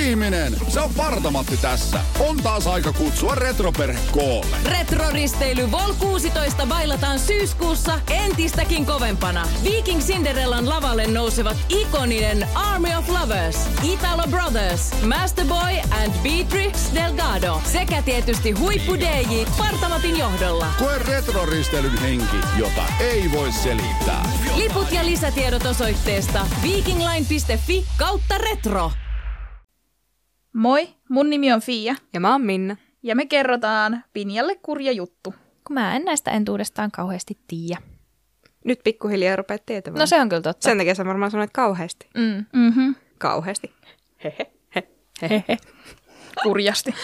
Ihminen, se on Parta-Matti tässä. On taas aika kutsua retroperhe koolle. Retroristeily Vol 16 bailataan syyskuussa entistäkin kovempana. Viking Cinderellan lavalle nousevat ikoninen Army of Lovers, Italo Brothers, Masterboy and Beatrix Delgado sekä tietysti huippu DJ Parta-Matin johdolla. Koe retroristeilyn henki, jota ei voi selittää. Liput ja lisätiedot osoitteesta vikingline.fi/retro. Moi, mun nimi on Fia. Ja mä oon Minna. Ja me kerrotaan Pinjalle kurja juttu. Kun mä en näistä entuudestaan kauheasti tiedä. Nyt pikkuhiljaa rupeat tietämään. No se on kyllä totta. Sen takia sä varmaan sanoit kauheasti. Mm-hmm. Kauheasti. Hehe. Kurjasti.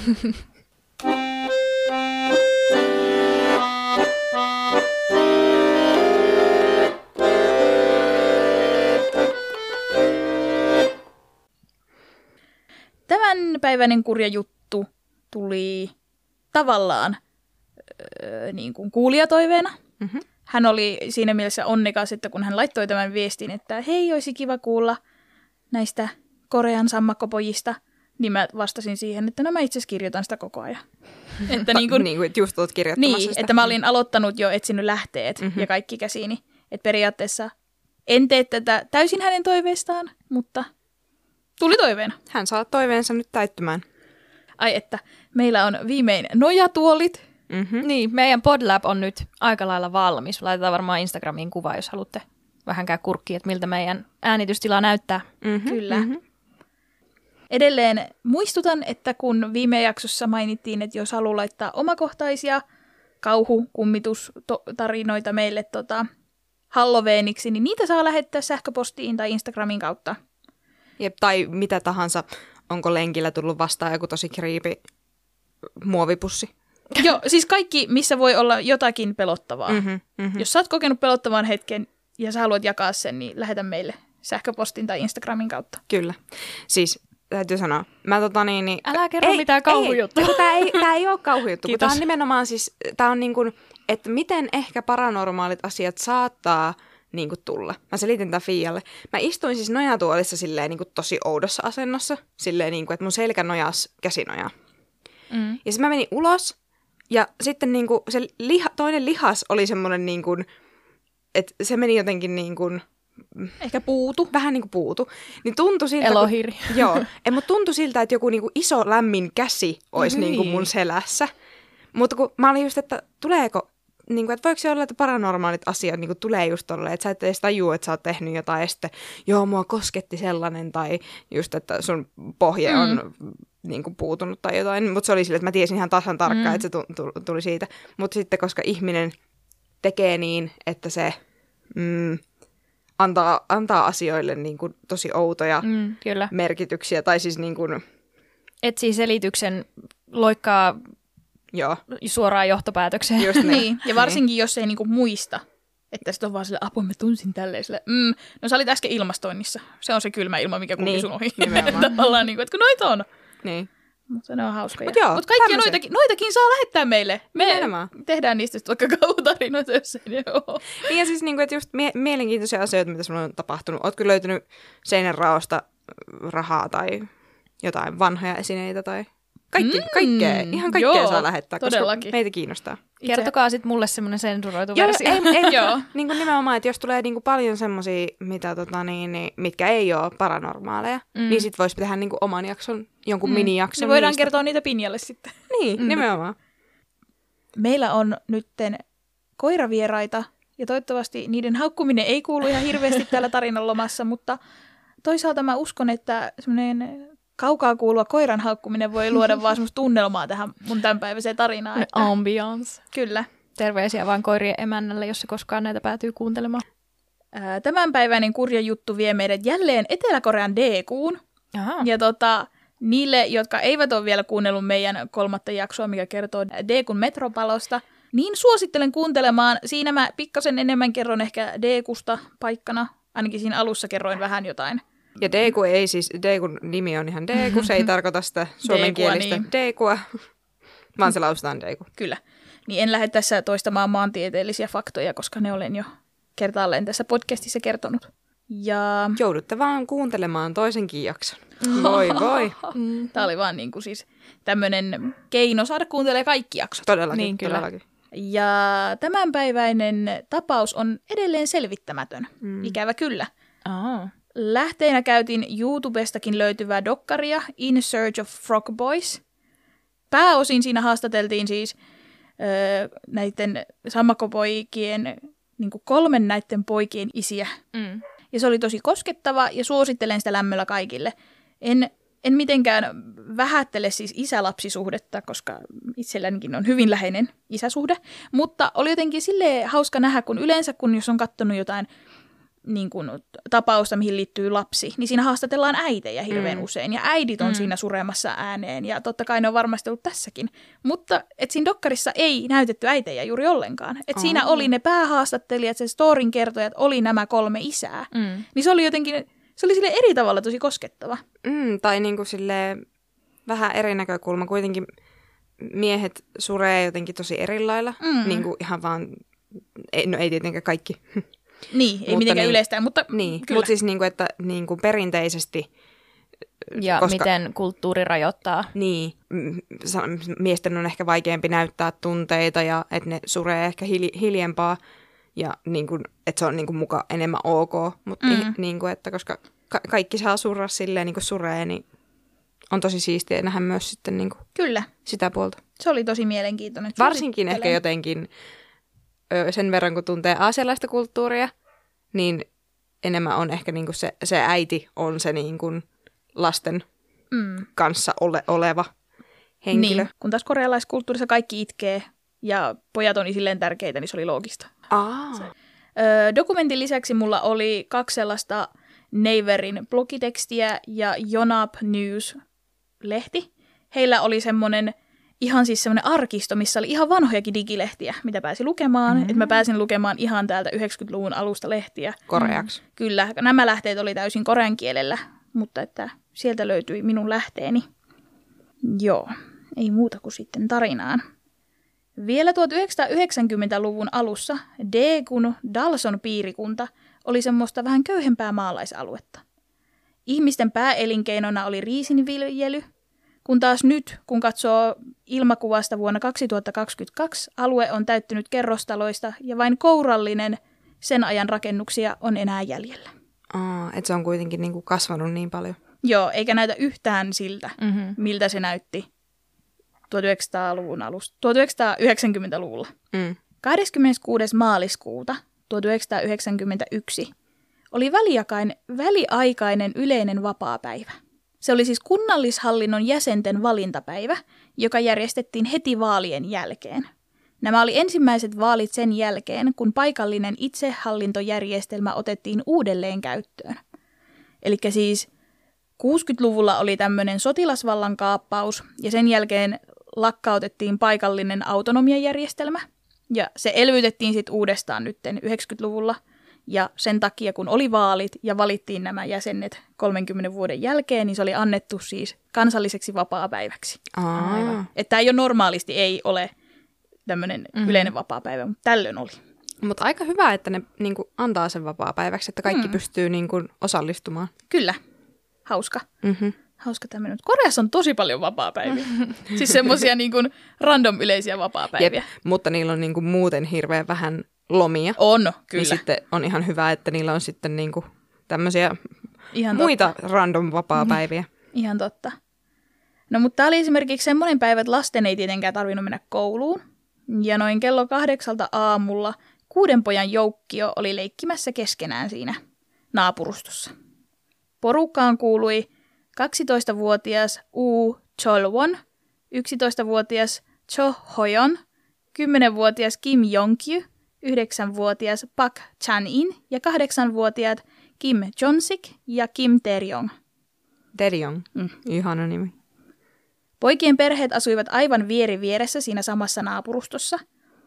Tämänpäiväinen kurja juttu tuli tavallaan niin kuin kuulijatoiveena. Mm-hmm. Hän oli siinä mielessä onnekas, että kun hän laittoi tämän viestin, että hei, olisi kiva kuulla näistä Korean sammakkopojista, niin mä vastasin siihen, että no mä itse asiassa kirjoitan sitä koko ajan. Että niin kuin just olet kirjoittamassa niin, sitä. että mä olin aloittanut jo etsinyt lähteet ja kaikki käsiini. Että periaatteessa en tee tätä täysin hänen toiveestaan, mutta tuli toiveena. Hän saa toiveensa nyt täyttymään. Ai että, meillä on viimein nojatuolit. Mm-hmm. Niin, meidän PodLab on nyt aika lailla valmis. Laitetaan varmaan Instagramiin kuva, jos haluatte vähän käydä kurkkiin, että miltä meidän äänitystila näyttää. Mm-hmm. Kyllä. Mm-hmm. Edelleen muistutan, että kun viime jaksossa mainittiin, että jos haluaa laittaa omakohtaisia kauhukummitustarinoita meille Halloweeniksi, niin niitä saa lähettää sähköpostiin tai Instagramin kautta. Jep, tai mitä tahansa. Onko lenkillä tullut vastaan joku tosi creepy muovipussi? Joo, siis kaikki, missä voi olla jotakin pelottavaa. Jos sä oot kokenut pelottavan hetken ja sä haluat jakaa sen, niin lähetä meille sähköpostin tai Instagramin kautta. Kyllä. Siis täytyy sanoa, älä kerro mitään kauhujuttuja. Tää ei ole kauhujuttu, kun tää on nimenomaan siis, tää on niin kuin, että miten ehkä paranormaalit asiat saattaa niin kuin tulla. Mä selitin tämän Fialle. Mä istuin siis nojatuolissa silleen niin kuin tosi oudossa asennossa, silleen niin kuin, että mun selkä nojas käsinojaa. Ja sitten mä menin ulos, ja sitten niin kuin se toinen lihas oli semmoinen niin kuin, että se meni jotenkin niin kuin ehkä puutu. Vähän niin kuin puutu. Niin tuntui siltä, Elohiri. Joo. Mutta tuntui siltä, että joku niin kuin iso lämmin käsi olisi niin kuin mun selässä. Mutta kun mä olin just, että tuleeko, niin kuin, että voiko se olla, että paranormaalit asiat niin kuin tulee just tolleen, että sä et edes tajua, että sä oot tehnyt jotain, ja sitten joo, mua kosketti sellainen, tai just, että sun pohje on niin kuin puutunut tai jotain. Mutta se oli sille, että mä tiesin ihan tasan tarkkaan, että se tuli siitä. Mutta sitten, koska ihminen tekee niin, että se antaa asioille niin kuin tosi outoja kyllä. merkityksiä, tai siis niin kuin etsii selityksen, loikkaa suoraan johtopäätökseen. Just niin. Ja varsinkin, jos ei niinku muista, että sitten on vaan sille, apua, mä tunsin tälleen sille. No sä olit äsken ilmastoinnissa. Se on se kylmä ilma, mikä kulki sun ohi. Tavallaan niin kuin, että kun noita on. Niin. Mutta ne on hauskoja. Mutta kaikkia noitakin saa lähettää meille. Me tehdään niistä vaikka kauhutarinoita, jos ei ne ole. Niin ja siis niin kuin, että just mielenkiintoisia asioita, mitä sulla on tapahtunut. Ootko löytynyt seinänraosta rahaa tai jotain vanhoja esineitä tai kaikkea. Ihan kaikkea saa lähettää, todellakin. Koska meitä kiinnostaa. Kertokaa sitten mulle semmoinen sensuroitu versio. Joo. Niin kuin nimenomaan, että jos tulee niin kuin paljon semmoisia, mitä, mitkä ei ole paranormaaleja, niin sit voisi tehdä niin kuin oman jakson, jonkun minijakson. Niin voidaan kertoa niitä Pinjalle sitten. Niin, nimenomaan. Meillä on nytten koiravieraita, ja toivottavasti niiden haukkuminen ei kuulu ihan hirveästi täällä tarinan lomassa, mutta toisaalta mä uskon, että semmoinen kaukaa kuuluva koiran haukkuminen voi luoda vaan semmoista tunnelmaa tähän mun tämänpäiväiseen tarinaan. Että ambiance. Kyllä. Terveisiä vaan koirien emännälle, jos se koskaan näitä päätyy kuuntelemaan. Tämänpäiväinen kurja juttu vie meidät jälleen Etelä-Korean Daeguun. Ja niille, jotka eivät ole vielä kuunnellut meidän 3. jaksoa, mikä kertoo Daegun metropalosta, niin suosittelen kuuntelemaan. Siinä mä pikkasen enemmän kerron ehkä Daegusta paikkana. Ainakin siinä alussa kerroin vähän jotain. Ja Daegu ei siis, Daegun nimi on ihan Daegu, se ei tarkoita sitä suomenkielistä Daegua, vaan se lausutaan Daegu. Kyllä. Niin en lähde tässä toistamaan maantieteellisiä faktoja, koska ne olen jo kertaalleen tässä podcastissa kertonut. Ja Joudutte vaan kuuntelemaan toisenkin jakson. Voi voi. tämä oli vaan niinku siis tämmöinen keino saada kuuntelemaan kaikki jaksot. Todellakin, Niin, kyllä. todellakin. Ja tämänpäiväinen tapaus on edelleen selvittämätön. Ikävä kyllä. Lähteenä käytiin YouTubestakin löytyvää dokkaria In Search of Frog Boys. Pääosin siinä haastateltiin siis näiden sammakopoikien, niin kuin 3 näiden poikien isiä. Ja se oli tosi koskettava ja suosittelen sitä lämmöllä kaikille. En mitenkään vähättele siis isä-lapsisuhdetta, koska itsellänikin on hyvin läheinen isäsuhde. Mutta oli jotenkin silleen hauska nähdä, kun yleensä jos on katsonut jotain niin kuin tapausta, mihin liittyy lapsi, niin siinä haastatellaan äitejä hirveän usein. Ja äidit on siinä suremassa ääneen, ja totta kai ne on varmasti ollut tässäkin. Mutta et siinä dokkarissa ei näytetty äitejä juuri ollenkaan. Et siinä oli ne päähaastattelijat, se storin kertojat, oli nämä 3 isää. Niin se oli jotenkin, se oli sille eri tavalla tosi koskettava. Tai niin kuin silleen vähän eri näkökulma. Kuitenkin miehet suree jotenkin tosi eri lailla. Niin kuin ihan vaan, ei tietenkään kaikki. Niin, ei mitenkään yleistään, mutta niin, kyllä. Mutta siis että perinteisesti. Ja miten kulttuuri rajoittaa. Niin, miesten on ehkä vaikeampi näyttää tunteita ja että ne suree ehkä hiljempaa ja että se on muka enemmän ok. Mutta että koska kaikki saa surra silleen suree, niin on tosi siistiä nähdä myös sitten kyllä. Sitä puolta. Se oli tosi mielenkiintoinen. Varsinkin ehkä jotenkin sen verran, kun tuntee aasialaista kulttuuria, niin enemmän on ehkä se äiti on se lasten kanssa oleva henkilö. Niin, kun taas korealaiskulttuurissa kaikki itkee ja pojat on silleen tärkeitä, niin se oli loogista. Dokumentin lisäksi mulla oli 2 sellaista Neighborin blogitekstiä ja Yonhap News-lehti. Heillä oli semmoinen ihan siis semmoinen arkisto, missä oli ihan vanhojakin digilehtiä, mitä pääsi lukemaan. Että mä pääsin lukemaan ihan täältä 90-luvun alusta lehtiä. Koreaksi. Kyllä, nämä lähteet oli täysin korean kielellä, mutta että sieltä löytyi minun lähteeni. Joo, ei muuta kuin sitten tarinaan. Vielä 1990-luvun alussa Daegun Dalson piirikunta oli semmoista vähän köyhempää maalaisaluetta. Ihmisten pääelinkeinona oli riisinviljely, kun taas nyt, kun katsoo ilmakuvasta vuonna 2022, alue on täyttynyt kerrostaloista ja vain kourallinen sen ajan rakennuksia on enää jäljellä. Että se on kuitenkin kasvanut niin paljon. Joo, eikä näytä yhtään siltä, miltä se näytti 1900-luvun alusta, 1990-luvulla. 26. maaliskuuta 1991 oli väliaikainen yleinen vapaapäivä. Se oli siis kunnallishallinnon jäsenten valintapäivä, joka järjestettiin heti vaalien jälkeen. Nämä oli ensimmäiset vaalit sen jälkeen, kun paikallinen itsehallintojärjestelmä otettiin uudelleen käyttöön. Eli siis 60-luvulla oli tämmöinen sotilasvallan kaappaus ja sen jälkeen lakkautettiin paikallinen autonomiajärjestelmä. Ja se elvytettiin sitten uudestaan nytten 90-luvulla. Ja sen takia, kun oli vaalit ja valittiin nämä jäsenet 30 vuoden jälkeen, niin se oli annettu siis kansalliseksi vapaapäiväksi. Että tämä ei ole normaalisti, ei ole tämmöinen yleinen vapaapäivä, mutta tällöin oli. Mutta aika hyvä, että ne antaa sen vapaapäiväksi, että kaikki pystyy osallistumaan. Kyllä. Hauska. Hauska tämmöinen. Koreassa on tosi paljon vapaapäiviä. Siis semmoisia random yleisiä vapaapäiviä. Jep, mutta niillä on muuten hirveän vähän lomia. On, kyllä. Niin sitten on ihan hyvä, että niillä on sitten tämmöisiä ihan muita totta. Random vapaapäiviä. Ihan totta. No mutta tämä oli esimerkiksi semmoinen päivä, että lasten ei tietenkään tarvinnut mennä kouluun. Ja noin kello 8 aamulla 6 pojan joukkio oli leikkimässä keskenään siinä naapurustossa. Porukkaan kuului 12-vuotias Woo Cholwon, 11-vuotias Cho Hoyon, 10-vuotias Kim Yongkyu, 9-vuotias Park Chan-in ja 8-vuotiaat Kim Jonsik ja Kim Tae-ryong. Tae-ryong, ihana nimi. Poikien perheet asuivat aivan vieressä siinä samassa naapurustossa.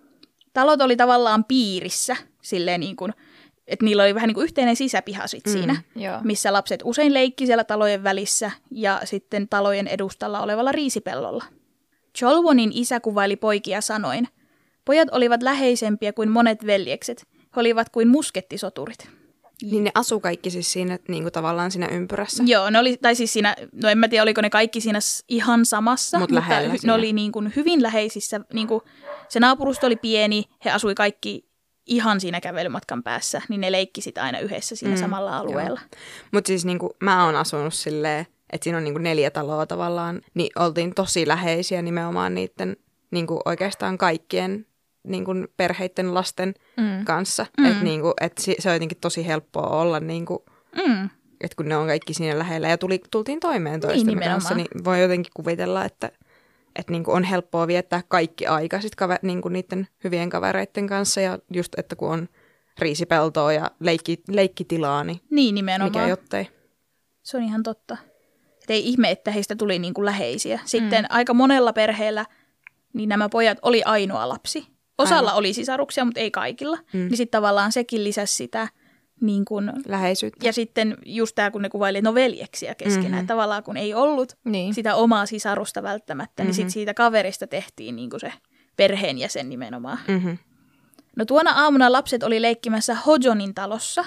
Talot oli tavallaan piirissä, silleen että niillä oli vähän yhteinen sisäpiha siinä, missä lapset usein leikki siellä talojen välissä ja sitten talojen edustalla olevalla riisipellolla. Cholwonin isä kuvaili poikia sanoin: pojat olivat läheisempiä kuin monet veljekset, he olivat kuin muskettisoturit. Niin ne asu kaikki siis siinä niinku tavallaan siinä ympyrässä. Joo, ne oli, tai siis siinä, no en mä tiedä, oliko ne kaikki siinä ihan samassa, mutta ne oli niin kuin hyvin läheisissä. Niin kuin se naapurusto oli pieni, he asui kaikki ihan siinä kävelymatkan päässä, niin ne leikki sit aina yhdessä siinä samalla alueella. Mutta siis niinku, mä oon asunut silleen, että siinä on niinku 4 taloa tavallaan, niin oltiin tosi läheisiä nimenomaan niiden niinku oikeastaan kaikkien niinku perheiden lasten kanssa. Että niinku, se on jotenkin tosi helppoa olla, niinku, että kun ne on kaikki siinä lähellä ja tultiin toimeen toistemme kanssa, niin voi jotenkin kuvitella, että niinku on helppoa viettää kaikki aika sit niinku niiden hyvien kavereiden kanssa ja just, että kun on riisipeltoa ja leikkitilaa, niin nimenomaan. Mikä jottei. Se on ihan totta. Et ei ihme, että heistä tuli niinku läheisiä. Sitten aika monella perheellä niin nämä pojat oli ainoa lapsi. Osalla oli sisaruksia, mutta ei kaikilla. Niin sitten tavallaan sekin lisäsi sitä niin kun, läheisyyttä. Ja sitten just tämä, kun ne kuvaili, että no veljeksiä keskenään. Tavallaan kun ei ollut sitä omaa sisarusta välttämättä, niin sitten siitä kaverista tehtiin niin kun se perheenjäsen nimenomaan. No tuona aamuna lapset oli leikkimässä Hojonin talossa.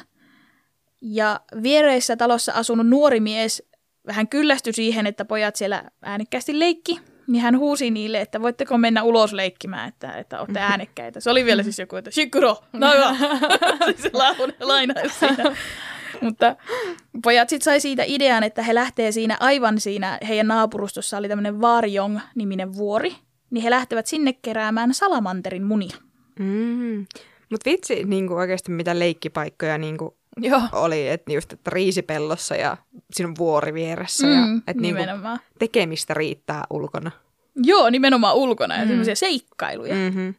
Ja viereisessä talossa asunut nuori mies vähän kyllästyi siihen, että pojat siellä äänekkäästi leikki. Niin hän huusi niille, että voitteko mennä ulos leikkimään, että olette äänekkäitä. Se oli vielä siis joku, että shikuro, no hyvä. Se lainaisi siinä. Mutta pojat sitten sai siitä idean, että he lähtee siinä aivan siinä, heidän naapurustossa oli tämmöinen Varjong-niminen vuori. Niin he lähtevät sinne keräämään salamanterin munia. Mutta vitsi, niinku oikeasti mitä leikkipaikkoja niinku oli, että just että riisipellossa ja siinä on vuori vieressä. Ja, että niinku tekemistä riittää ulkona. Joo, nimenomaan ulkona ja semmoisia seikkailuja.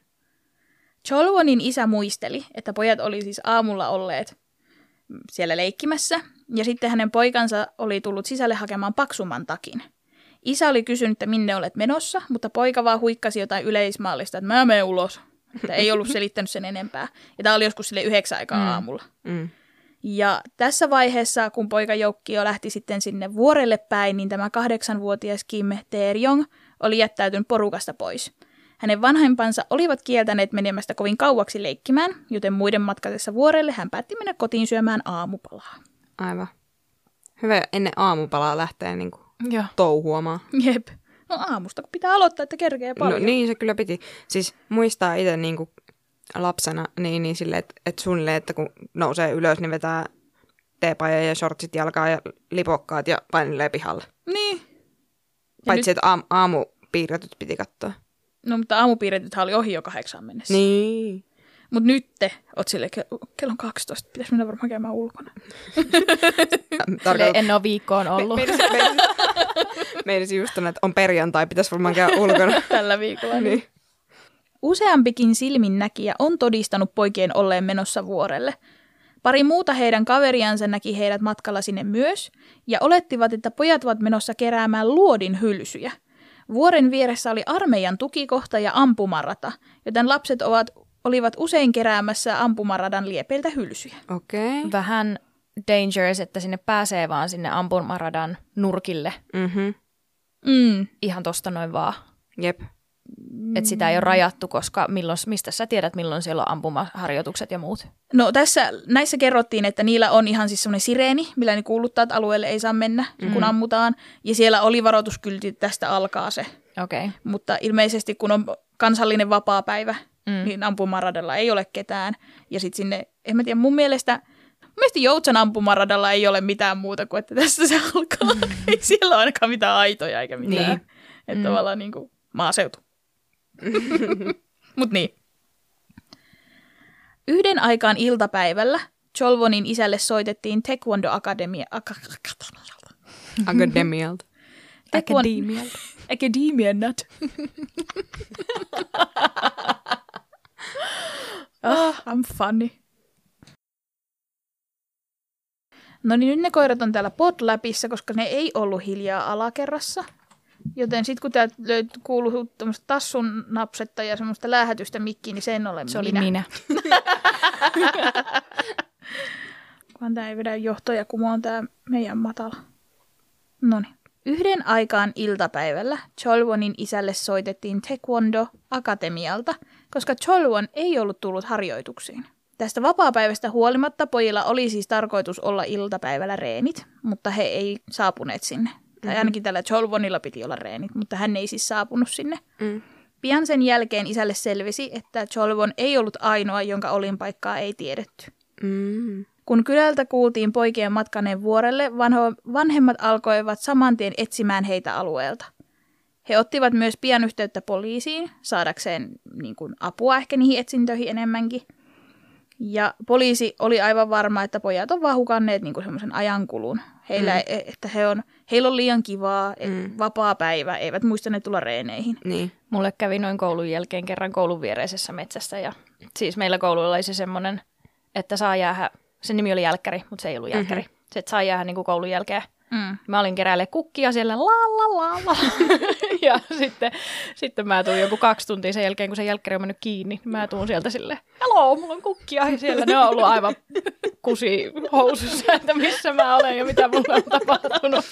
Cholwonin isä muisteli, että pojat oli siis aamulla olleet siellä leikkimässä ja sitten hänen poikansa oli tullut sisälle hakemaan paksumman takin. Isä oli kysynyt, että minne olet menossa, mutta poika vaan huikkasi jotain yleismaallista, että mä menen ulos. Että ei ollut selittänyt sen enempää. Ja tämä oli joskus sille 9 aikaa aamulla. Ja tässä vaiheessa, kun poika Joukkio lähti sitten sinne vuorelle päin, niin tämä 8-vuotias Kim Tae-ryong oli jättäytynyt porukasta pois. Hänen vanhempansa olivat kieltäneet menemästä kovin kauaksi leikkimään, joten muiden matkatessa vuorelle hän päätti mennä kotiin syömään aamupalaa. Aivan. Hyvä ennen aamupalaa lähteä niinku touhuamaan. Jep. No aamusta, kun pitää aloittaa, että kerkeä paljon. No niin, se kyllä piti. Siis muistaa itse niinku lapsena niin silleen, että suunnilleen, että kun nousee ylös, niin vetää teepaja ja shortsit jalkaa ja lipokkaat ja painelee pihalle. Niin. Paitsi, että aamupiirretyt piti katsoa. No, mutta aamupiirretythän oli ohi jo 8 mennessä. Niin. Mutta nyt oot silleen, kello 12, pitäisi mennä varmaan käymään ulkona. En ole viikkoon ollut. Meidän just on, että on perjantai, pitäisi varmaan käydä ulkona. Tällä viikolla. Niin. Useampikin silminnäkijä on todistanut poikien olleen menossa vuorelle. Pari muuta heidän kaveriansa näki heidät matkalla sinne myös ja olettivat, että pojat ovat menossa keräämään luodin hylsyjä. Vuoren vieressä oli armeijan tukikohta ja ampumarata, joten lapset olivat usein keräämässä ampumaradan liepeiltä hylsyjä. Okei. Vähän dangerous, että sinne pääsee vaan sinne ampumaradan nurkille. Ihan tosta noin vaan. Jep. Että sitä ei ole rajattu, koska mistä sä tiedät, milloin siellä on ampumaharjoitukset ja muut? No näissä kerrottiin, että niillä on ihan siis semmoinen sireeni, millä ne kuuluttaa, että alueelle ei saa mennä, kun ammutaan. Ja siellä oli varoituskylti, että tästä alkaa se. Okay. Mutta ilmeisesti kun on kansallinen vapaapäivä, niin ampumaradalla ei ole ketään. Ja sitten sinne, en mä tiedä, mun mielestä Joutsan ampumaradalla ei ole mitään muuta kuin, että tässä se alkaa. Ei siellä ole ainakaan mitään aitoja eikä mitään. Niin. Että tavallaan niin kuin maaseutu. Mut niin. Yhden aikaan iltapäivällä Cholwonin isälle soitettiin Taekwondo Akademialta. Akademialta. I'm funny. No niin, nyt ne koirat on täällä PodLabissa, koska ne ei ollut hiljaa alakerrassa. Joten sitten kun täältä kuuluu tämmöistä tassun napsetta ja semmoista läähätystä mikkiin, niin sen olen Se oli minä. Kunhan tää ei vedä johtoja, kun mä oon tää meidän matala. Noniin. Yhden aikaan iltapäivällä Cholwonin isälle soitettiin Taekwondo Akatemialta, koska Cholwon ei ollut tullut harjoituksiin. Tästä vapaapäivästä huolimatta pojilla oli siis tarkoitus olla iltapäivällä reenit, mutta he ei saapuneet sinne. Tai ainakin tällä Jolvonilla piti olla reenit, mutta hän ei siis saapunut sinne. Pian sen jälkeen isälle selvisi, että Jolvon ei ollut ainoa, jonka olinpaikkaa ei tiedetty. Kun kylältä kuultiin poikien matkaneen vuorelle, vanhemmat alkoivat saman tien etsimään heitä alueelta. He ottivat myös pian yhteyttä poliisiin, saadakseen niin kuin, apua ehkä niihin etsintöihin enemmänkin. Ja poliisi oli aivan varma, että pojat on vaan hukanneet niin kuin semmoisen ajankulun. Heillä on liian kivaa, vapaa päivä, eivät muistaneet tulla reeneihin. Niin. Mulle kävi noin koulun jälkeen kerran koulun viereisessä metsässä. Ja siis meillä koululla oli se semmoinen, että saa jäädä, sen nimi oli jälkkäri, mutta se ei ollut jälkkäri. Se, että saa jäädä niin kuin koulun jälkeen. Mä olin keräälle kukkia siellä la. Ja sitten mä tuun joku 2 tuntia sen jälkeen, kun se jälkkäri on mennyt kiinni. Mä tuun sieltä silleen, hello, mulla on kukkia. Ja siellä ne on ollut aivan kusihousussa, että missä mä olen ja mitä mulla on tapahtunut.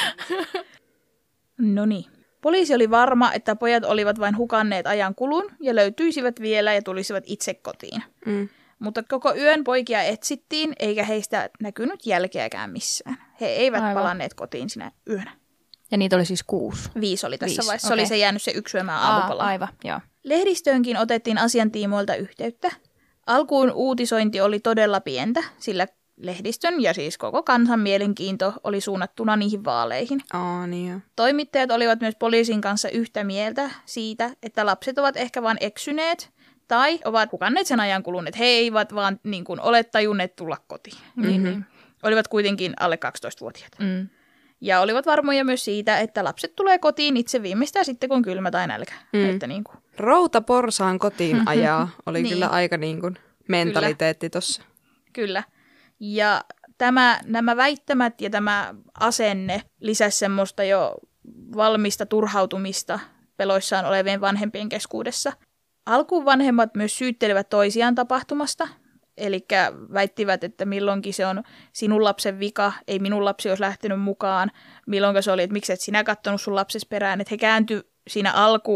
Noniin. Poliisi oli varma, että pojat olivat vain hukanneet ajan kulun ja löytyisivät vielä ja tulisivat itse kotiin. Mutta koko yön poikia etsittiin, eikä heistä näkynyt jälkeäkään missään. He eivät palanneet kotiin sinä yönä. Ja niitä oli siis 6. 5 oli tässä vaiheessa. Okay. Se oli se jäänyt se 1 yömään aamupalaan. Aivan, joo. Lehdistöönkin otettiin asiantiimoilta yhteyttä. Alkuun uutisointi oli todella pientä, sillä lehdistön ja siis koko kansan mielenkiinto oli suunnattuna niihin vaaleihin. Niin jo. Toimittajat olivat myös poliisin kanssa yhtä mieltä siitä, että lapset ovat ehkä vain eksyneet tai ovat hukanneet sen ajan kulun, että he eivät vaan niin kuin, ole tajunneet tulla kotiin. Niin. Olivat kuitenkin alle 12-vuotiaita. Ja olivat varmoja myös siitä, että lapset tulee kotiin itse viimeistään sitten, kun kylmä tai nälkä. Että, niin kuin. Routa porsaan kotiin ajaa oli kyllä aika niin kuin mentaliteetti tossa. Kyllä. Ja nämä väittämät ja tämä asenne lisäsi semmoista jo valmista turhautumista peloissaan olevien vanhempien keskuudessa. Alkuun vanhemmat myös syyttelivät toisiaan tapahtumasta, eli väittivät, että milloinkin se on sinun lapsen vika, ei minun lapsi olisi lähtenyt mukaan, milloinka se oli, että miksi et sinä katsonut sun lapses perään, että he kääntyivät siinä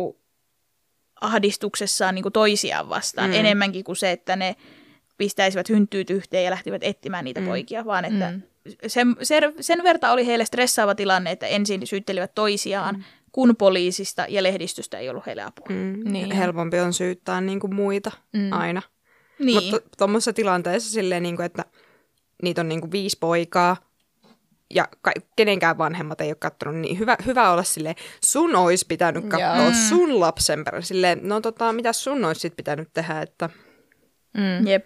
alkuahdistuksessaan niin kuin toisiaan vastaan enemmänkin kuin se, että ne pistäisivät hynttyyt yhteen ja lähtivät etsimään niitä poikia, vaan että sen verta oli heille stressaava tilanne, että ensin syyttelivät toisiaan, kun poliisista ja lehdistöstä ei ollut heille apua. Niin. Helpompi on syyttää niin kuin muita aina. Niin. Mutta tuommoisessa tilanteessa silleen, niin kuin, että niitä on niin kuin 5 poikaa ja kenenkään vanhemmat ei ole katsonut, niin hyvä olla silleen, sun olisi pitänyt katsoa sun lapsen perään. Silleen, no mitä sun olisi sit pitänyt tehdä, että... Jep.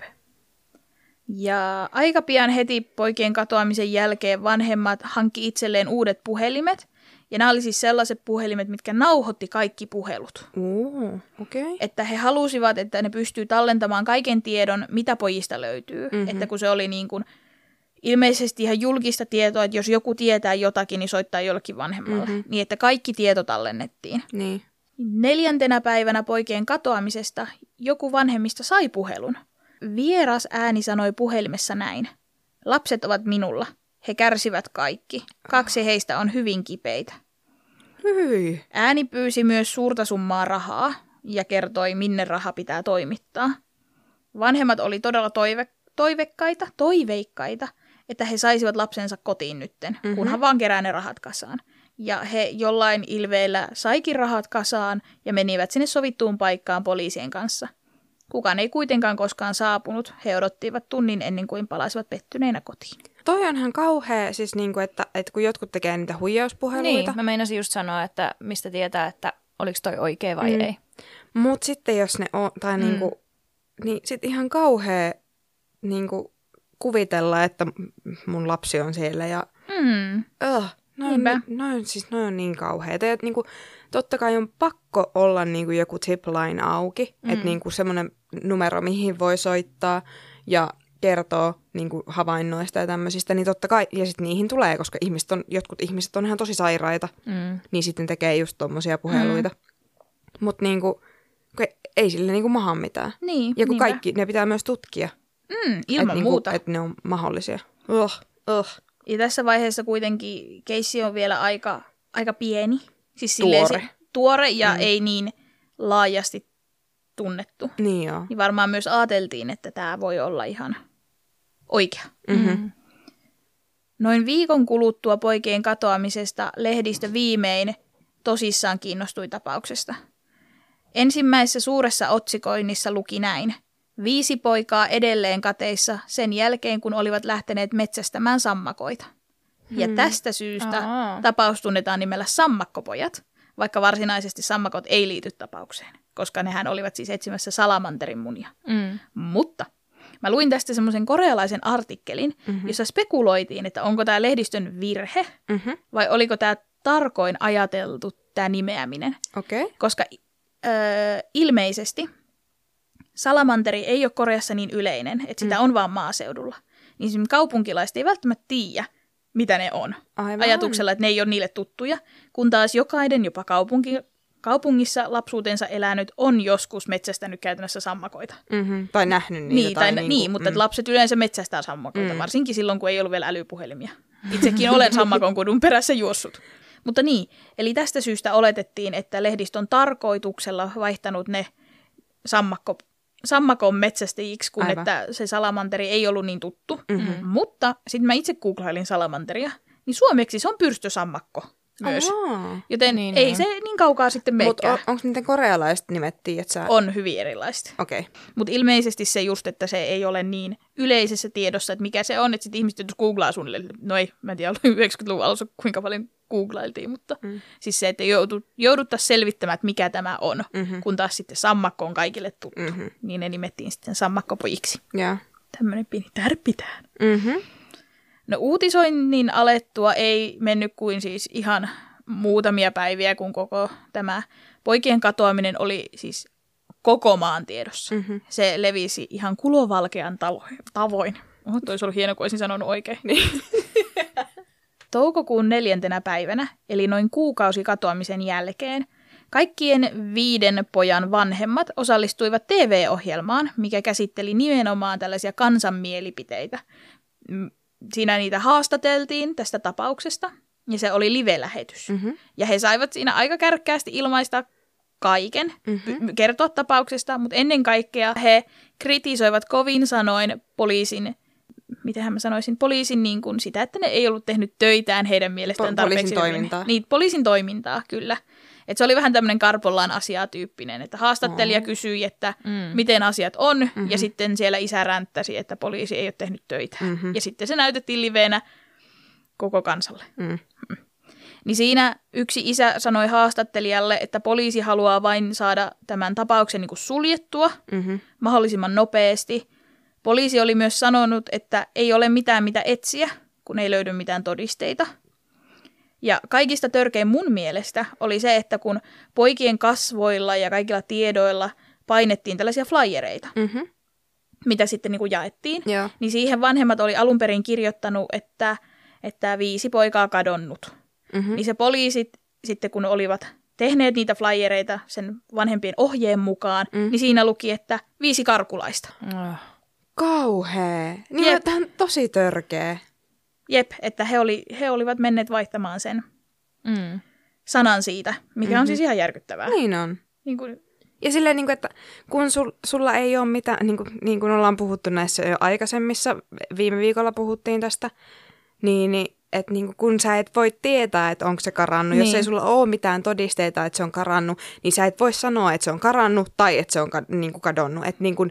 Ja aika pian heti poikien katoamisen jälkeen vanhemmat hankki itselleen uudet puhelimet. Ja nämä oli siis sellaiset puhelimet, mitkä nauhoitti kaikki puhelut. Okay. Että he halusivat, että ne pystyy tallentamaan kaiken tiedon, mitä pojista löytyy. Että kun se oli niin kuin ilmeisesti ihan julkista tietoa, että jos joku tietää jotakin, niin soittaa jollekin vanhemmalle. Niin, että kaikki tieto tallennettiin. Niin. 4. päivänä poikien katoamisesta joku vanhemmista sai puhelun. Vieras ääni sanoi puhelimessa näin. Lapset ovat minulla. He kärsivät kaikki. 2 heistä on hyvin kipeitä. Hyi. Ääni pyysi myös suurta summaa rahaa ja kertoi, minne raha pitää toimittaa. Vanhemmat oli todella toiveikkaita, että he saisivat lapsensa kotiin nytten, kunhan vaan kerää ne rahat kasaan. Ja he jollain ilveellä saikin rahat kasaan ja menivät sinne sovittuun paikkaan poliisien kanssa. Kukaan ei kuitenkaan koskaan saapunut. He odottivat tunnin ennen kuin palasivat pettyneinä kotiin. Toi onhan kauhea, siis niinku, että kun jotkut tekee niitä huijauspuheluita. Niin, mä meinasin just sanoa, että mistä tietää, että oliko toi oikea vai ei. Mut sitten jos ne on, tai niinku, niin sit ihan kauhea niinku kuvitella, että mun lapsi on siellä ja... Noi on niin kauheita. Ja niinku, totta kai on pakko olla niinku joku tipline auki, että niinku semmoinen numero, mihin voi soittaa ja kertoo niinku havainnoista ja tämmöisistä, niin totta kai, ja sitten niihin tulee, koska jotkut ihmiset on ihan tosi sairaita, niin sitten tekee just tommosia puheluita. Mutta niinku, ei sille niinku maha mitään. Niin, ja kun kaikki, ne pitää myös tutkia. Ilman muuta. Että ne on mahdollisia. Ja tässä vaiheessa kuitenkin keissi on vielä aika pieni. Siis tuore. Tuore ja ei niin laajasti tunnettu. Niin joo. Niin varmaan myös ajateltiin, että tämä voi olla ihan oikea. Mm-hmm. Noin viikon kuluttua poikien katoamisesta lehdistö viimein tosissaan kiinnostui tapauksesta. Ensimmäisessä suuressa otsikoinnissa luki näin. 5 poikaa edelleen kateissa sen jälkeen, kun olivat lähteneet metsästämään sammakoita. Ja tästä syystä tapaus tunnetaan nimellä sammakkopojat, vaikka varsinaisesti sammakot ei liity tapaukseen, koska nehän olivat siis etsimässä salamanterin munia. Mutta mä luin tästä semmoisen korealaisen artikkelin, jossa spekuloitiin, että onko tämä lehdistön virhe vai oliko tämä tarkoin ajateltu tämä nimeäminen. Okay. Koska ilmeisesti salamanteri ei ole Koreassa niin yleinen, että sitä on vaan maaseudulla. Niin kaupunkilaiset ei välttämättä tiedä, mitä ne on. Aivan. Ajatuksella, että ne ei ole niille tuttuja, kun taas jokainen, jopa kaupungissa lapsuutensa elänyt, on joskus metsästänyt käytännössä sammakoita. Tai nähnyt niitä. Niin, mutta lapset yleensä metsästää sammakoita, varsinkin silloin, kun ei ollut vielä älypuhelimia. Itsekin olen sammakon kudun perässä juossut. Mutta niin, eli tästä syystä oletettiin, että lehdistö on tarkoituksella vaihtanut ne sammakon metsästäjiksi, kun että se salamanteri ei ollut niin tuttu. Mutta sitten mä itse googlailin salamanteria, niin suomeksi se on pyrstösammakko myös. Joten niin, ei se niin kaukaa sitten meikään. Mutta onko niiden korealaiset nimet, tiedätkö? On hyvin erilaiset. Okay. Mutta ilmeisesti se just, että se ei ole niin yleisessä tiedossa, että mikä se on, että sitten ihmiset jos googlaa suunnilleen, no ei, mä en tiedä, 90-luvun alussa kuinka paljon googlailtiin, mutta siis se, että jouduttaisiin selvittämään, että mikä tämä on, kun taas sitten sammakko on kaikille tuttu, niin ne nimettiin sitten sammakkopojiksi. Yeah. Tämmöinen pieni tärpitään. No uutisoinnin alettua ei mennyt kuin siis ihan muutamia päiviä, kun koko tämä poikien katoaminen oli siis koko maan tiedossa. Se levisi ihan kulovalkean tavoin. Toisi ollut hieno, kun olisin sanonut oikein. Toukokuun 4. päivänä, eli noin kuukausi katoamisen jälkeen, kaikkien 5 pojan vanhemmat osallistuivat TV-ohjelmaan, mikä käsitteli nimenomaan tällaisia kansanmielipiteitä. Siinä niitä haastateltiin tästä tapauksesta, ja se oli live-lähetys. Ja he saivat siinä aika kärkkäästi ilmaista kaiken, kertoa tapauksesta, mutta ennen kaikkea he kritisoivat kovin sanoin poliisin, mitenhän mä sanoisin, poliisin niin kuin sitä, että ne ei ollut tehnyt töitään heidän mielestään tarpeeksi poliisin toimintaa. Niin, poliisin toimintaa, kyllä. Et se oli vähän tämmöinen Karpollaan asiaa tyyppinen, että haastattelija kysyi, että miten asiat on, ja sitten siellä isä ränttäsi, että poliisi ei ole tehnyt töitä. Ja sitten se näytettiin liveenä koko kansalle. Niin siinä yksi isä sanoi haastattelijalle, että poliisi haluaa vain saada tämän tapauksen niin kuin suljettua mahdollisimman nopeasti. Poliisi oli myös sanonut, että ei ole mitään mitä etsiä, kun ei löydy mitään todisteita. Ja kaikista törkein mun mielestä oli se, että kun poikien kasvoilla ja kaikilla tiedoilla painettiin tällaisia flyereita, mitä sitten niin kuin jaettiin, niin siihen vanhemmat oli alun perin kirjoittanut, että 5 poikaa kadonnut. Niin se poliisit sitten, kun olivat tehneet niitä flyereita sen vanhempien ohjeen mukaan, niin siinä luki, että 5 karkulaista. Kauhea. Niin tämä on tosi törkeä. Jep, että he olivat menneet vaihtamaan sen sanan siitä, mikä on siis ihan järkyttävää. Niin on. Niin kuin... Ja silleen, niin kuin, että kun sulla ei ole mitään, niin kuin ollaan puhuttu näissä jo aikaisemmissa, viime viikolla puhuttiin tästä, niin että niin kun sä et voi tietää, että onko se karannut, jos ei sulla ole mitään todisteita, että se on karannut, niin sä et voi sanoa, että se on karannut tai että se on niin kuin kadonnut. Että niin kun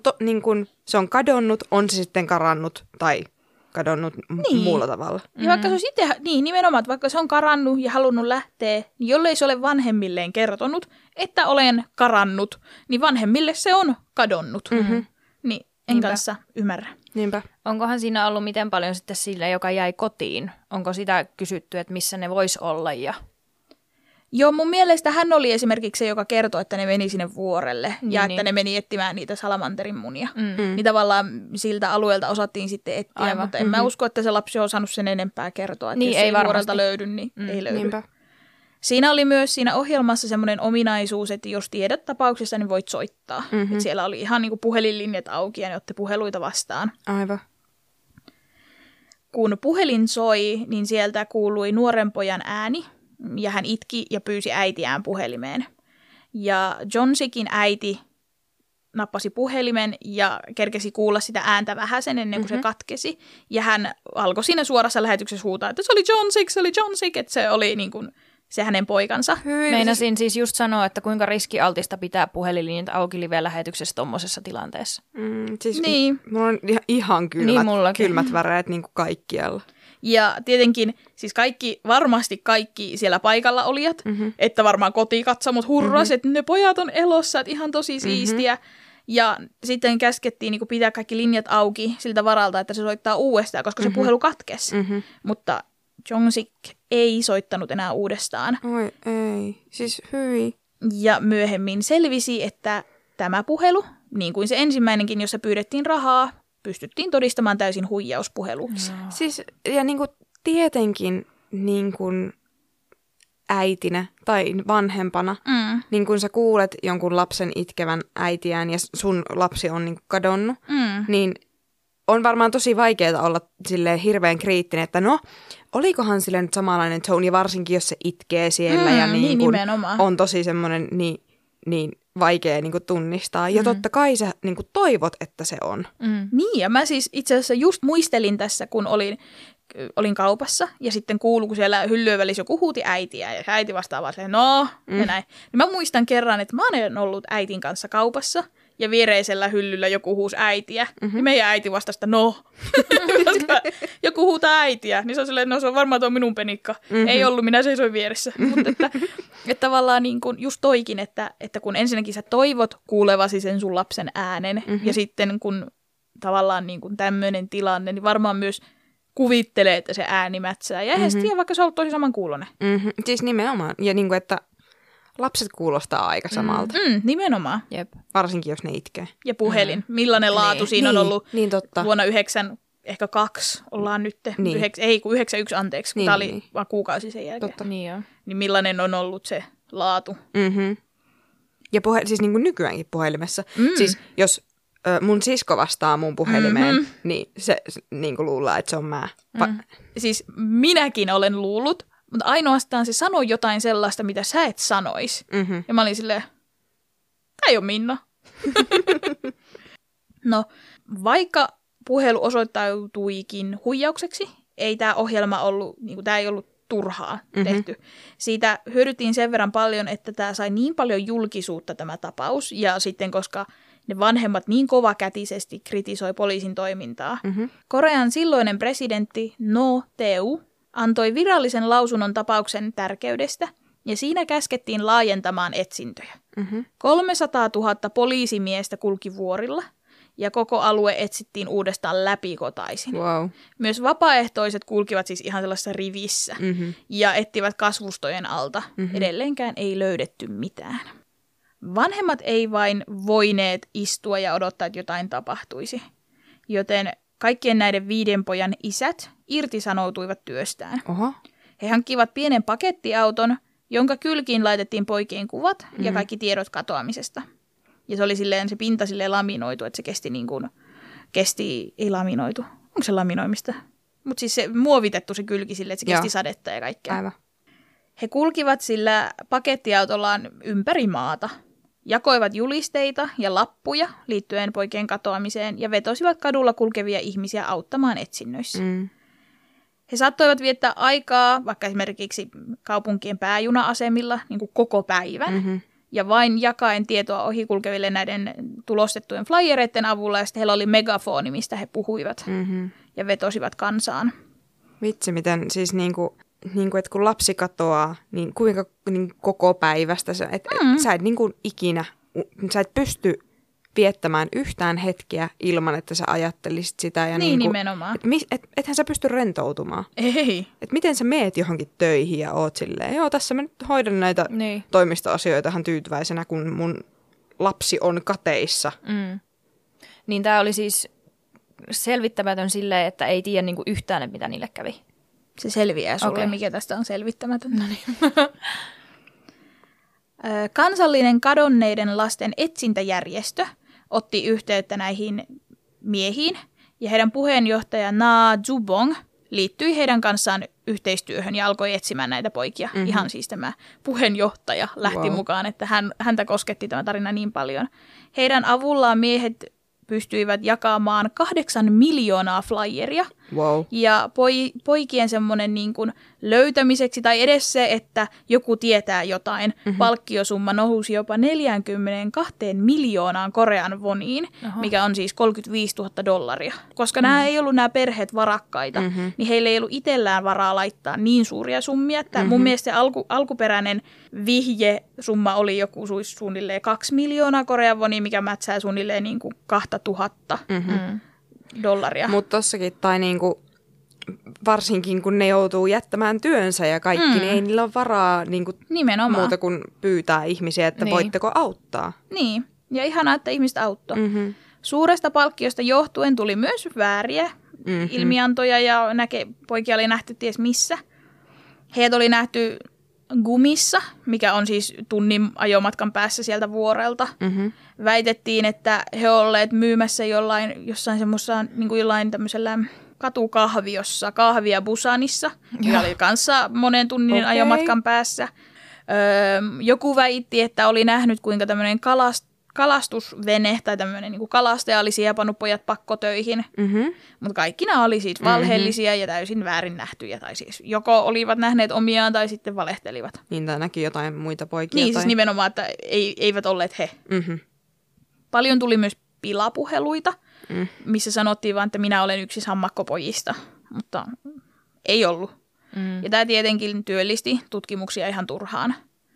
se on kadonnut, on se sitten karannut tai kadonnut muulla tavalla. Ja vaikka se olisi itse, nimenomaan, että vaikka se on karannut ja halunnut lähteä, niin jollei se ole vanhemmilleen kertonut, että olen karannut, niin vanhemmille se on kadonnut. Niin en kanssa ymmärrä. Niinpä. Onkohan siinä ollut miten paljon sitten sille, joka jäi kotiin? Onko sitä kysytty, että missä ne vois olla? Joo, mun mielestä hän oli esimerkiksi se, joka kertoi, että ne meni sinne vuorelle ja että ne meni etsimään niitä salamanterin munia. Niin tavallaan siltä alueelta osattiin sitten etsiä, mutta en mä usko, että se lapsi on osannut sen enempää kertoa. Että niin, jos ei vuorelta löydy, niin ei löydy. Niinpä. Siinä oli myös siinä ohjelmassa semmoinen ominaisuus, että jos tiedät tapauksesta, niin voit soittaa. Että siellä oli ihan niin kuin puhelinlinjat auki ja ne otti puheluita vastaan. Aivan. Kun puhelin soi, niin sieltä kuului nuoren pojan ääni ja hän itki ja pyysi äitiään puhelimeen. Ja Jonsikin äiti nappasi puhelimen ja kerkesi kuulla sitä ääntä vähäsen ennen kuin se katkesi. Ja hän alkoi siinä suorassa lähetyksessä huutaa, että se oli John Sick, että se oli niin kuin se hänen poikansa. Meinasin siis just sanoa, että kuinka riskialtista pitää puhelinlinjat auki live-lähetyksessä tommosessa tilanteessa. Siis niin. Mulla on ihan kylmät väreet niin kuin kaikkialla. Ja tietenkin siis varmasti kaikki siellä paikalla olijat, että varmaan kotikatsomot hurras, että ne pojat on elossa, että ihan tosi siistiä. Ja sitten käskettiin niin kuin pitää kaikki linjat auki siltä varalta, että se soittaa uudestaan, koska se puhelu katkesi. Mutta Jong Sik ei soittanut enää uudestaan. Oi ei, siis hyi. Ja myöhemmin selvisi, että tämä puhelu, niin kuin se ensimmäinenkin, jossa pyydettiin rahaa, pystyttiin todistamaan täysin huijauspuheluksi. No. Siis, ja niin kuin tietenkin niin kuin äitinä tai vanhempana, niin kun sä kuulet jonkun lapsen itkevän äitiään ja sun lapsi on niin kuin kadonnut, niin on varmaan tosi vaikeaa olla silleen hirveän kriittinen, että no, olikohan sille nyt samanlainen tone, ja varsinkin jos se itkee siellä ja niin kun on tosi semmoinen niin vaikea niin kuin tunnistaa. Ja totta kai sä niin kuin toivot, että se on. Niin, ja mä siis itse asiassa just muistelin tässä, kun olin kaupassa, ja sitten kuului, kun siellä hyllyön välissä joku huuti äitiä, ja äiti vastaa vaan silleen, ja näin. Niin mä muistan kerran, että mä olen ollut äitin kanssa kaupassa, ja viereisellä hyllyllä joku huusi äitiä, ja meidän äiti vastasi, että koska joku huutaa äitiä, niin se on silleen, se on varmaan tuo minun penikka. Ei ollut, minä seisoin vieressä. Mutta että tavallaan niin kuin just toikin, että kun ensinnäkin sä toivot kuulevasi sen sun lapsen äänen, ja sitten kun tavallaan niin kuin tämmöinen tilanne, niin varmaan myös kuvittelee, että se ääni mätsää. Ja eihän tiedä, vaikka se on tosi samankuuloinen. Siis nimenomaan. Ja niin kuin, että lapset kuulostaa aika samalta. Nimenomaan. Jep. Varsinkin, jos ne itkee. Ja puhelin. Millainen laatu siinä on ollut totta. vuonna 902 ollaan nyt. Niin. 91 anteeksi, kun tämä oli vaan kuukausi sen jälkeen. Totta, niin joo. Niin millainen on ollut se laatu. Ja siis niin kuin nykyäänkin puhelimessa. Siis jos mun sisko vastaa mun puhelimeen, niin se niin kuin luullaan, että se on mä. Siis minäkin olen luullut, mutta ainoastaan se sanoi jotain sellaista, mitä sä et sanois. Ja mä olin silleen, tää ei ole Minna. No, vaikka puhelu osoittautuikin huijaukseksi, ei tämä ohjelma ollut, niin tämä ei ollut turhaa tehty. Siitä hyödyttiin sen verran paljon, että tämä sai niin paljon julkisuutta tämä tapaus, ja sitten koska ne vanhemmat niin kovakätisesti kritisoi poliisin toimintaa. Korean silloinen presidentti No Tae-woo antoi virallisen lausunnon tapauksen tärkeydestä, ja siinä käskettiin laajentamaan etsintöjä. 300 000 poliisimiestä kulki vuorilla, ja koko alue etsittiin uudestaan läpikotaisin. Wow. Myös vapaaehtoiset kulkivat siis ihan sellaisessa rivissä, ja ettivät kasvustojen alta. Edelleenkään ei löydetty mitään. Vanhemmat ei vain voineet istua ja odottaa, että jotain tapahtuisi, joten kaikkien näiden 5 pojan isät irtisanoutuivat työstään. Oho. He hankkivat pienen pakettiauton, jonka kylkiin laitettiin poikien kuvat ja kaikki tiedot katoamisesta. Ja se oli silleen, se pinta silleen laminoitu, että se ei laminoitu. Onko se laminoimista? Mutta siis se muovitettu se kylki silleen, että se kesti sadetta ja kaikkea. Aivan. He kulkivat sillä pakettiautollaan ympäri maata. Jakoivat julisteita ja lappuja liittyen poikien katoamiseen ja vetosivat kadulla kulkevia ihmisiä auttamaan etsinnöissä. He saattoivat viettää aikaa vaikka esimerkiksi kaupunkien pääjuna-asemilla niin kuin koko päivän ja vain jakaen tietoa ohikulkeville näiden tulostettujen flyereiden avulla, ja sitten heillä oli megafoni, mistä he puhuivat ja vetosivat kansaan. Vitsi, miten siis että kun lapsi katoaa, niin kuinka niin koko päivästä sä et niin kuin ikinä, sä et pysty viettämään yhtään hetkeä ilman, että sä ajattelisit sitä. Ja niin nimenomaan. Ethän sä pysty rentoutumaan. Ei. Et miten sä meet johonkin töihin ja oot silleen, joo, tässä mä nyt hoidan näitä toimistoasioita ihan tyytyväisenä, kun mun lapsi on kateissa. Niin tää oli siis selvittämätön silleen, että ei tiedä niinku yhtään, että mitä niille kävi. Se selviää sulle, mikä tästä on selvittämätöntä. Kansallinen kadonneiden lasten etsintäjärjestö otti yhteyttä näihin miehiin, ja heidän puheenjohtaja Na Jubong liittyi heidän kanssaan yhteistyöhön ja alkoi etsimään näitä poikia. Ihan siis tämä puheenjohtaja lähti mukaan, että häntä kosketti tämä tarina niin paljon. Heidän avullaan miehet pystyivät jakamaan 8 miljoonaa flyeria. Wow. Ja poikien semmoinen niin kuin löytämiseksi, tai edes se, että joku tietää jotain, palkkiosumma nousi jopa 42 miljoonaan Korean woniin, mikä on siis $35,000. Koska nämä ei ollut nämä perheet varakkaita, niin heillä ei ollut itsellään varaa laittaa niin suuria summia. Että mun mielestä se alkuperäinen vihjesumma oli joku suunnilleen 2 miljoonaa Korean wonia, mikä mätsää suunnilleen niin kuin $2,000. $. Mutta tossakin, tai niinku, varsinkin kun ne joutuu jättämään työnsä ja kaikki, niin ei niillä ole varaa niinku muuta kuin pyytää ihmisiä, että voitteko auttaa. Niin, ja ihanaa, että ihmiset auttoi. Suuresta palkkiosta johtuen tuli myös vääriä ilmiantoja ja poikia oli nähty ties missä. Heitä oli nähty Gumissa, mikä on siis tunnin ajomatkan päässä sieltä vuorelta. Väitettiin, että he olleet myymässä jossain semmoisessa niin kuin jollain tämmöisellä katukahviossa, kahvia Busanissa, joka oli kanssa monen tunnin ajomatkan päässä. Joku väitti, että oli nähnyt, kuinka tämmöinen kalastusvene tai tämmöinen niin kuin kalastaja oli siepannut pojat pakkotöihin. Mutta kaikki nämä oli siis valheellisia ja täysin väärin nähtyjä. Tai siis joko olivat nähneet omiaan tai sitten valehtelivat. Niin, tai näki jotain muita poikia. Niin, siis nimenomaan, että eivät olleet he. Paljon tuli myös pilapuheluita, missä sanottiin vaan, että minä olen yksi sammakkopojista. Mutta ei ollut. Ja tämä tietenkin työllisti tutkimuksia ihan turhaan.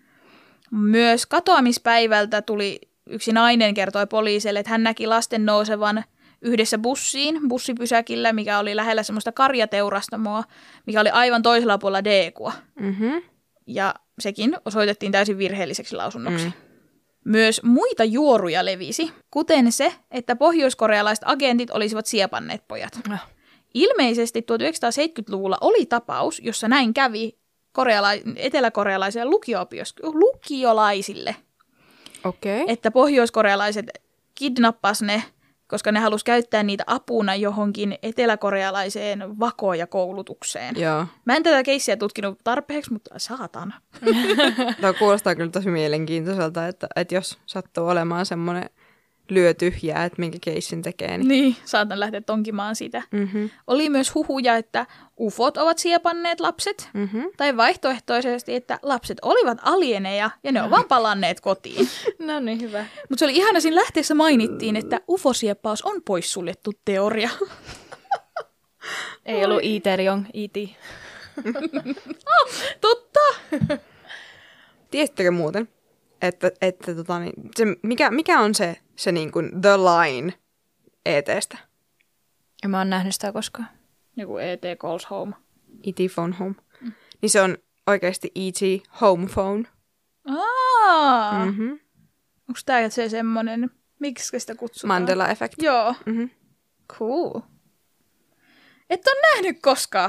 Myös katoamispäivältä tuli yksi nainen kertoi poliisille, että hän näki lasten nousevan yhdessä bussipysäkillä, mikä oli lähellä semmoista karjateurastamoa, mikä oli aivan toisella puolella Daegua. Ja sekin osoitettiin täysin virheelliseksi lausunnoksi. Myös muita juoruja levisi, kuten se, että pohjoiskorealaiset agentit olisivat siepanneet pojat. Ilmeisesti 1970-luvulla oli tapaus, jossa näin kävi eteläkorealaisille lukiolaisille. Että pohjoiskorealaiset kidnappas ne, koska ne halusi käyttää niitä apuna johonkin eteläkorealaiseen vakoja-koulutukseen. Joo. Mä en tätä keissiä tutkinut tarpeeksi, mutta saatana. Tämä kuulostaa kyllä tosi mielenkiintoiselta, että jos sattuu olemaan semmoinen lyö tyhjää, että minkä keissin tekee. Niin, saatan lähteä tonkimaan sitä. Oli myös huhuja, että ufot ovat siepanneet lapset, tai vaihtoehtoisesti, että lapset olivat alieneja ja ne on vaan palanneet kotiin. No niin, hyvä. Mutta se oli ihana, siinä lähteessä mainittiin, että ufosieppaus on poissuljettu teoria. Ei ollut Ethereum, E.T. Totta! Tiesittekö muuten, että se, mikä on se niin kuin the line ET:stä? En mä oon nähnyt sitä koskaan. Joku E.T. calls home. E.T. phone home. Niin se on oikeasti E.T. home phone. Onko tää se semmonen, miksi sitä kutsutaan? Mandela-efekti. Joo. Cool. Et ole nähnyt koskaan.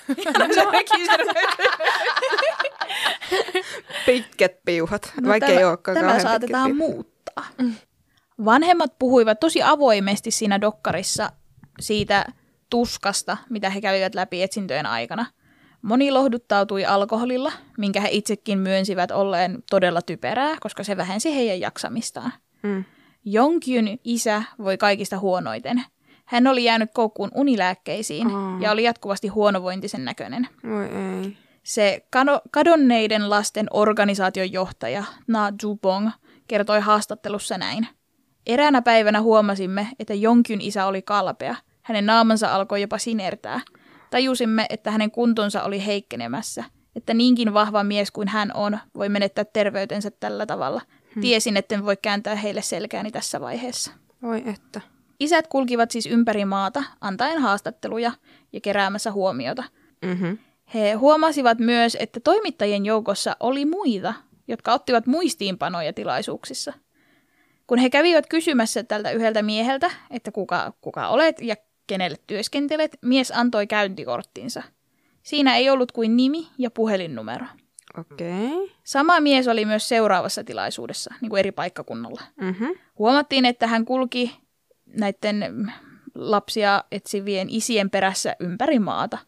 Pitkät piuhat, vaikka ei olekaan tämä saatetaan muuttaa. Vanhemmat puhuivat tosi avoimesti siinä dokkarissa siitä tuskasta, mitä he kävivät läpi etsintöjen aikana. Moni lohduttautui alkoholilla, minkä he itsekin myönsivät olleen todella typerää, koska se vähensi heidän jaksamistaan. Jongkyun isä voi kaikista huonoiten. Hän oli jäänyt koukkuun unilääkkeisiin ja oli jatkuvasti huonovointisen näköinen. Oi ei. Se kadonneiden lasten organisaation johtaja Na Jubong kertoi haastattelussa näin. Eräänä päivänä huomasimme, että Jongkyun isä oli kalpea. Hänen naamansa alkoi jopa sinertää. Tajusimme, että hänen kuntonsa oli heikkenemässä. Että niinkin vahva mies kuin hän on, voi menettää terveytensä tällä tavalla. Tiesin, etten voi kääntää heille selkääni tässä vaiheessa. Voi että. Isät kulkivat siis ympäri maata, antaen haastatteluja ja keräämässä huomiota. He huomasivat myös, että toimittajien joukossa oli muita, jotka ottivat muistiinpanoja tilaisuuksissa. Kun he kävivät kysymässä tältä yhdeltä mieheltä, että kuka olet ja kenelle työskentelet, mies antoi käyntikorttinsa. Siinä ei ollut kuin nimi ja puhelinnumero. Sama mies oli myös seuraavassa tilaisuudessa, niin kuin eri paikkakunnalla. Huomattiin, että hän kulki näiden lapsia etsivien isien perässä ympäri maata.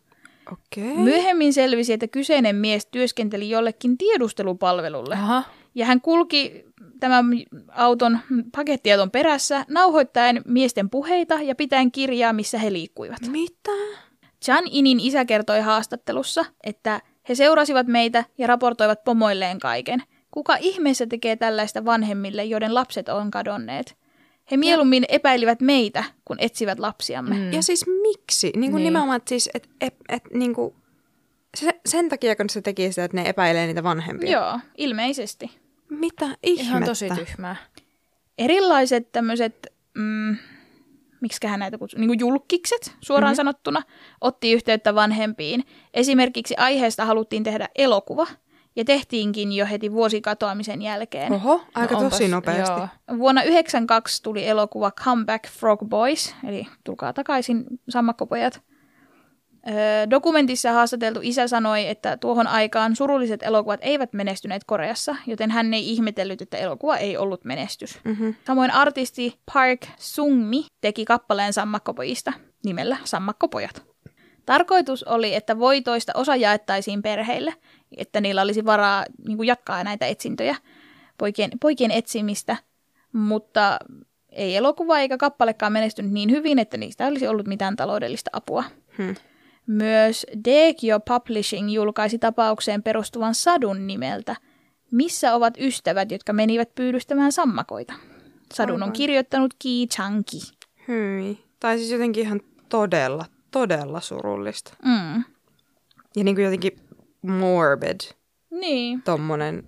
Okei. Myöhemmin selvisi, että kyseinen mies työskenteli jollekin tiedustelupalvelulle. Aha. Ja hän kulki tämän pakettiauton perässä, nauhoittaen miesten puheita ja pitäen kirjaa, missä he liikkuivat. Mitä? Chan Inin isä kertoi haastattelussa, että he seurasivat meitä ja raportoivat pomoilleen kaiken. Kuka ihmeessä tekee tällaista vanhemmille, joiden lapset on kadonneet? He mieluummin epäilivät meitä, kun etsivät lapsiamme. Ja siis miksi? Niin kuin nimenomaan siis, niin kuin, sen takia, kun se teki sitä, että ne epäilee niitä vanhempia. Joo, ilmeisesti. Mitä ihmettä? Ihan tosi tyhmää. Erilaiset tämmöiset, miksiköhän näitä kutsuu, niin kuin julkkikset suoraan sanottuna, otti yhteyttä vanhempiin. Esimerkiksi aiheesta haluttiin tehdä elokuva. Ja tehtiinkin jo heti vuosikatoamisen jälkeen. Oho, aika tosi nopeasti. Joo. Vuonna 1992 tuli elokuva Comeback Frog Boys, eli tulkaa takaisin sammakkopojat. Dokumentissa haastateltu isä sanoi, että tuohon aikaan surulliset elokuvat eivät menestyneet Koreassa, joten hän ei ihmetellyt, että elokuva ei ollut menestys. Samoin artisti Park Sung-mi teki kappaleen sammakkopojista nimellä Sammakkopojat. Tarkoitus oli, että voitoista osa jaettaisiin perheille, että niillä olisi varaa niin kuin jatkaa näitä etsintöjä, poikien etsimistä, mutta ei elokuva eikä kappalekaan menestynyt niin hyvin, että niistä olisi ollut mitään taloudellista apua. Myös Daegyo Publishing julkaisi tapaukseen perustuvan sadun nimeltä Missä ovat ystävät, jotka menivät pyydystämään sammakoita. Sadun on kirjoittanut Ki Chang-ki. Hyi. Tai siis jotenkin ihan todella surullista. Ja niin kuin jotenkin morbid. Niin. Tommonen.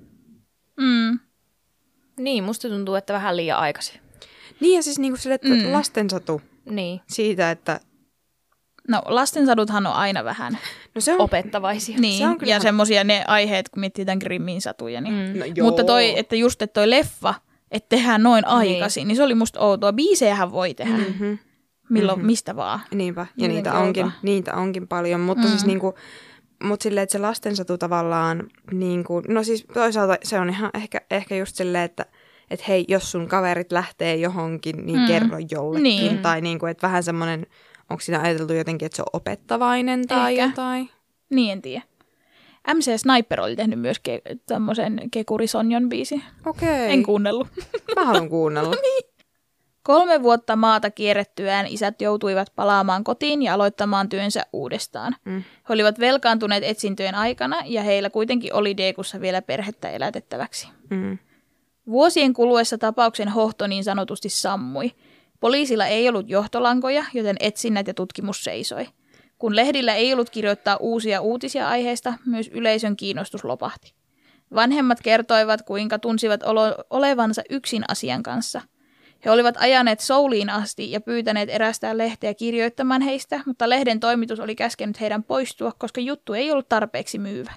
Niin, musta tuntuu, että vähän liian aikaisin. Niin ja siis niin kuin sille, että lastensatu Niin. siitä, että... No lastensaduthan on aina vähän No se on... Opettavaisia. niin, se on kyllä ja ihan... semmosia ne aiheet, kun miettii tämän Grimmin satuja. Niin. No joo. Mutta just toi leffa, että tehdään noin aikaisin, niin se oli musta outoa. Biisejähän voi tehdä milloin, mistä vaan. Niinpä, ja Miten niitä onkin paljon, mutta siis niinku... Mutta silleen, että se lastensatu tavallaan, niinku, no siis toisaalta se on ihan ehkä just silleen, että hei, jos sun kaverit lähtee johonkin, niin kerro jollekin. Niin. Tai niinku, että vähän semmoinen, onko siinä ajateltu jotenkin, että se on opettavainen tai Ehkä. jotain? Niin, en tiedä. MC Sniper oli tehnyt myös tämmöisen Kekuri Sonjon biisin. Okei. En kuunnellut. Mä haluan kuunnella. 3 vuotta maata kierrettyään isät joutuivat palaamaan kotiin ja aloittamaan työnsä uudestaan. He olivat velkaantuneet etsintöjen aikana ja heillä kuitenkin oli Daegussa vielä perhettä elätettäväksi. Vuosien kuluessa tapauksen hohto niin sanotusti sammui. Poliisilla ei ollut johtolankoja, joten etsinnät ja tutkimus seisoi. Kun lehdillä ei ollut kirjoittaa uusia uutisia aiheesta, myös yleisön kiinnostus lopahti. Vanhemmat kertoivat, kuinka tunsivat olevansa yksin asian kanssa. He olivat ajaneet Souliin asti ja pyytäneet erästään lehteä kirjoittamaan heistä, mutta lehden toimitus oli käskenyt heidän poistua, koska juttu ei ollut tarpeeksi myyvä.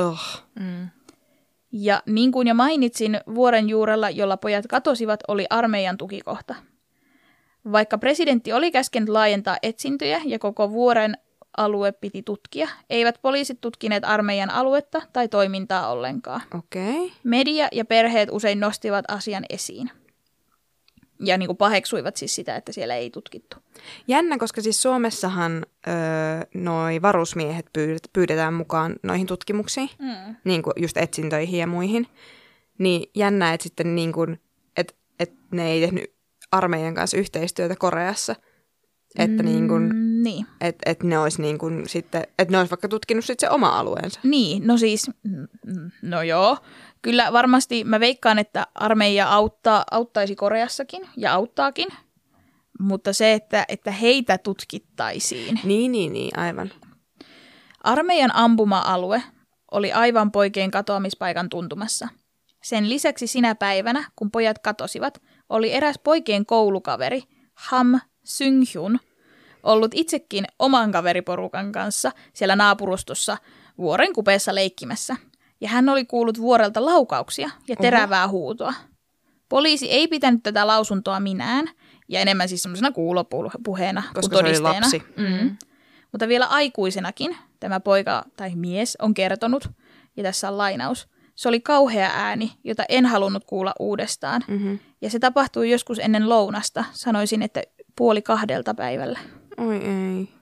Ja niin kuin jo mainitsin, vuoren juurella, jolla pojat katosivat, oli armeijan tukikohta. Vaikka presidentti oli käskenyt laajentaa etsintöjä ja koko vuoren alue piti tutkia, eivät poliisit tutkineet armeijan aluetta tai toimintaa ollenkaan. Okei. Media ja perheet usein nostivat asian esiin. Ja niin kuin paheksuivat siis sitä, että siellä ei tutkittu. Jännä, koska siis Suomessahan noi varusmiehet pyydetään mukaan noihin tutkimuksiin, niin kuin just etsintöihin ja muihin. Niin jännä, että sitten niin kuin, että ne ei tehnyt armeijan kanssa yhteistyötä Koreassa. Että niin kuin, Niin. että ne olisi niin kuin sitten, että ne olisi vaikka tutkinut sitten se oma alueensa. Niin, no siis, no joo. Kyllä varmasti mä veikkaan, että armeija auttaisi Koreassakin ja auttaakin, mutta se, että heitä tutkittaisiin. Niin, aivan. Armeijan ampuma-alue oli aivan poikien katoamispaikan tuntumassa. Sen lisäksi sinä päivänä, kun pojat katosivat, oli eräs poikien koulukaveri, Ham Seung-hyun, ollut itsekin oman kaveriporukan kanssa siellä naapurustossa vuoren kupeessa leikkimässä. Ja hän oli kuullut vuorelta laukauksia ja terävää huutoa. Poliisi ei pitänyt tätä lausuntoa minään, ja enemmän siis semmoisena kuulopuheena kuin todisteena. Koska se oli lapsi. Mutta vielä aikuisenakin tämä poika tai mies on kertonut, ja tässä on lainaus, se oli kauhea ääni, jota en halunnut kuulla uudestaan. Ja se tapahtui joskus ennen lounasta, sanoisin, että 1:30 päivällä. Oi ei.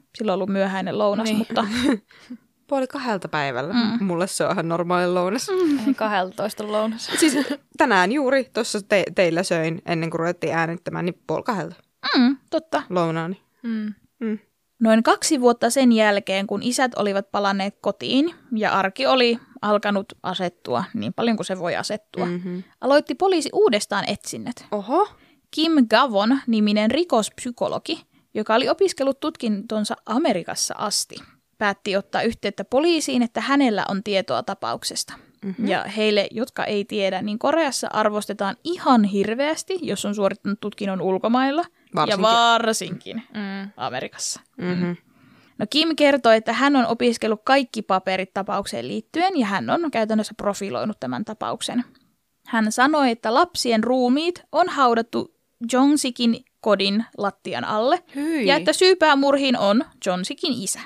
Silloin on ollut myöhäinen lounas, Niin. mutta 1:30 päivällä. Mulle se on ihan normaali lounas. Ei 12 lounas. Siis tänään juuri tuossa teillä söin, ennen kuin ruvettiin äänittämään, niin 1:30 totta. lounaani. Noin 2 vuotta sen jälkeen, kun isät olivat palanneet kotiin ja arki oli alkanut asettua niin paljon kuin se voi asettua, aloitti poliisi uudestaan etsinnät. Oho. Kim Gavon-niminen rikospsykologi, joka oli opiskellut tutkintonsa Amerikassa asti, päätti ottaa yhteyttä poliisiin, että hänellä on tietoa tapauksesta. Ja heille, jotka ei tiedä, niin Koreassa arvostetaan ihan hirveästi, jos on suorittanut tutkinnon ulkomailla ja varsinkin Amerikassa. No Kim kertoi, että hän on opiskellut kaikki paperit tapaukseen liittyen ja hän on käytännössä profiloinut tämän tapauksen. Hän sanoi, että lapsien ruumiit on haudattu Jong-sikin kodin lattian alle ja että syypää murhiin on Jong-sikin isä.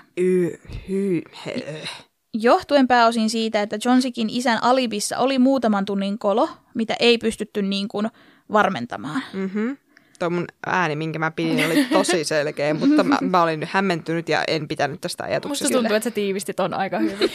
Johtuen pääosin siitä, että Jong-sikin isän alibissa oli muutaman tunnin kolo, mitä ei pystytty niin kuin varmentamaan. Tuo mun ääni, minkä mä pidin, oli tosi selkeä, mutta mä olin nyt hämmentynyt ja en pitänyt tästä ajatuksesta. Musta tuntuu, että sä tiivistit on aika hyvin.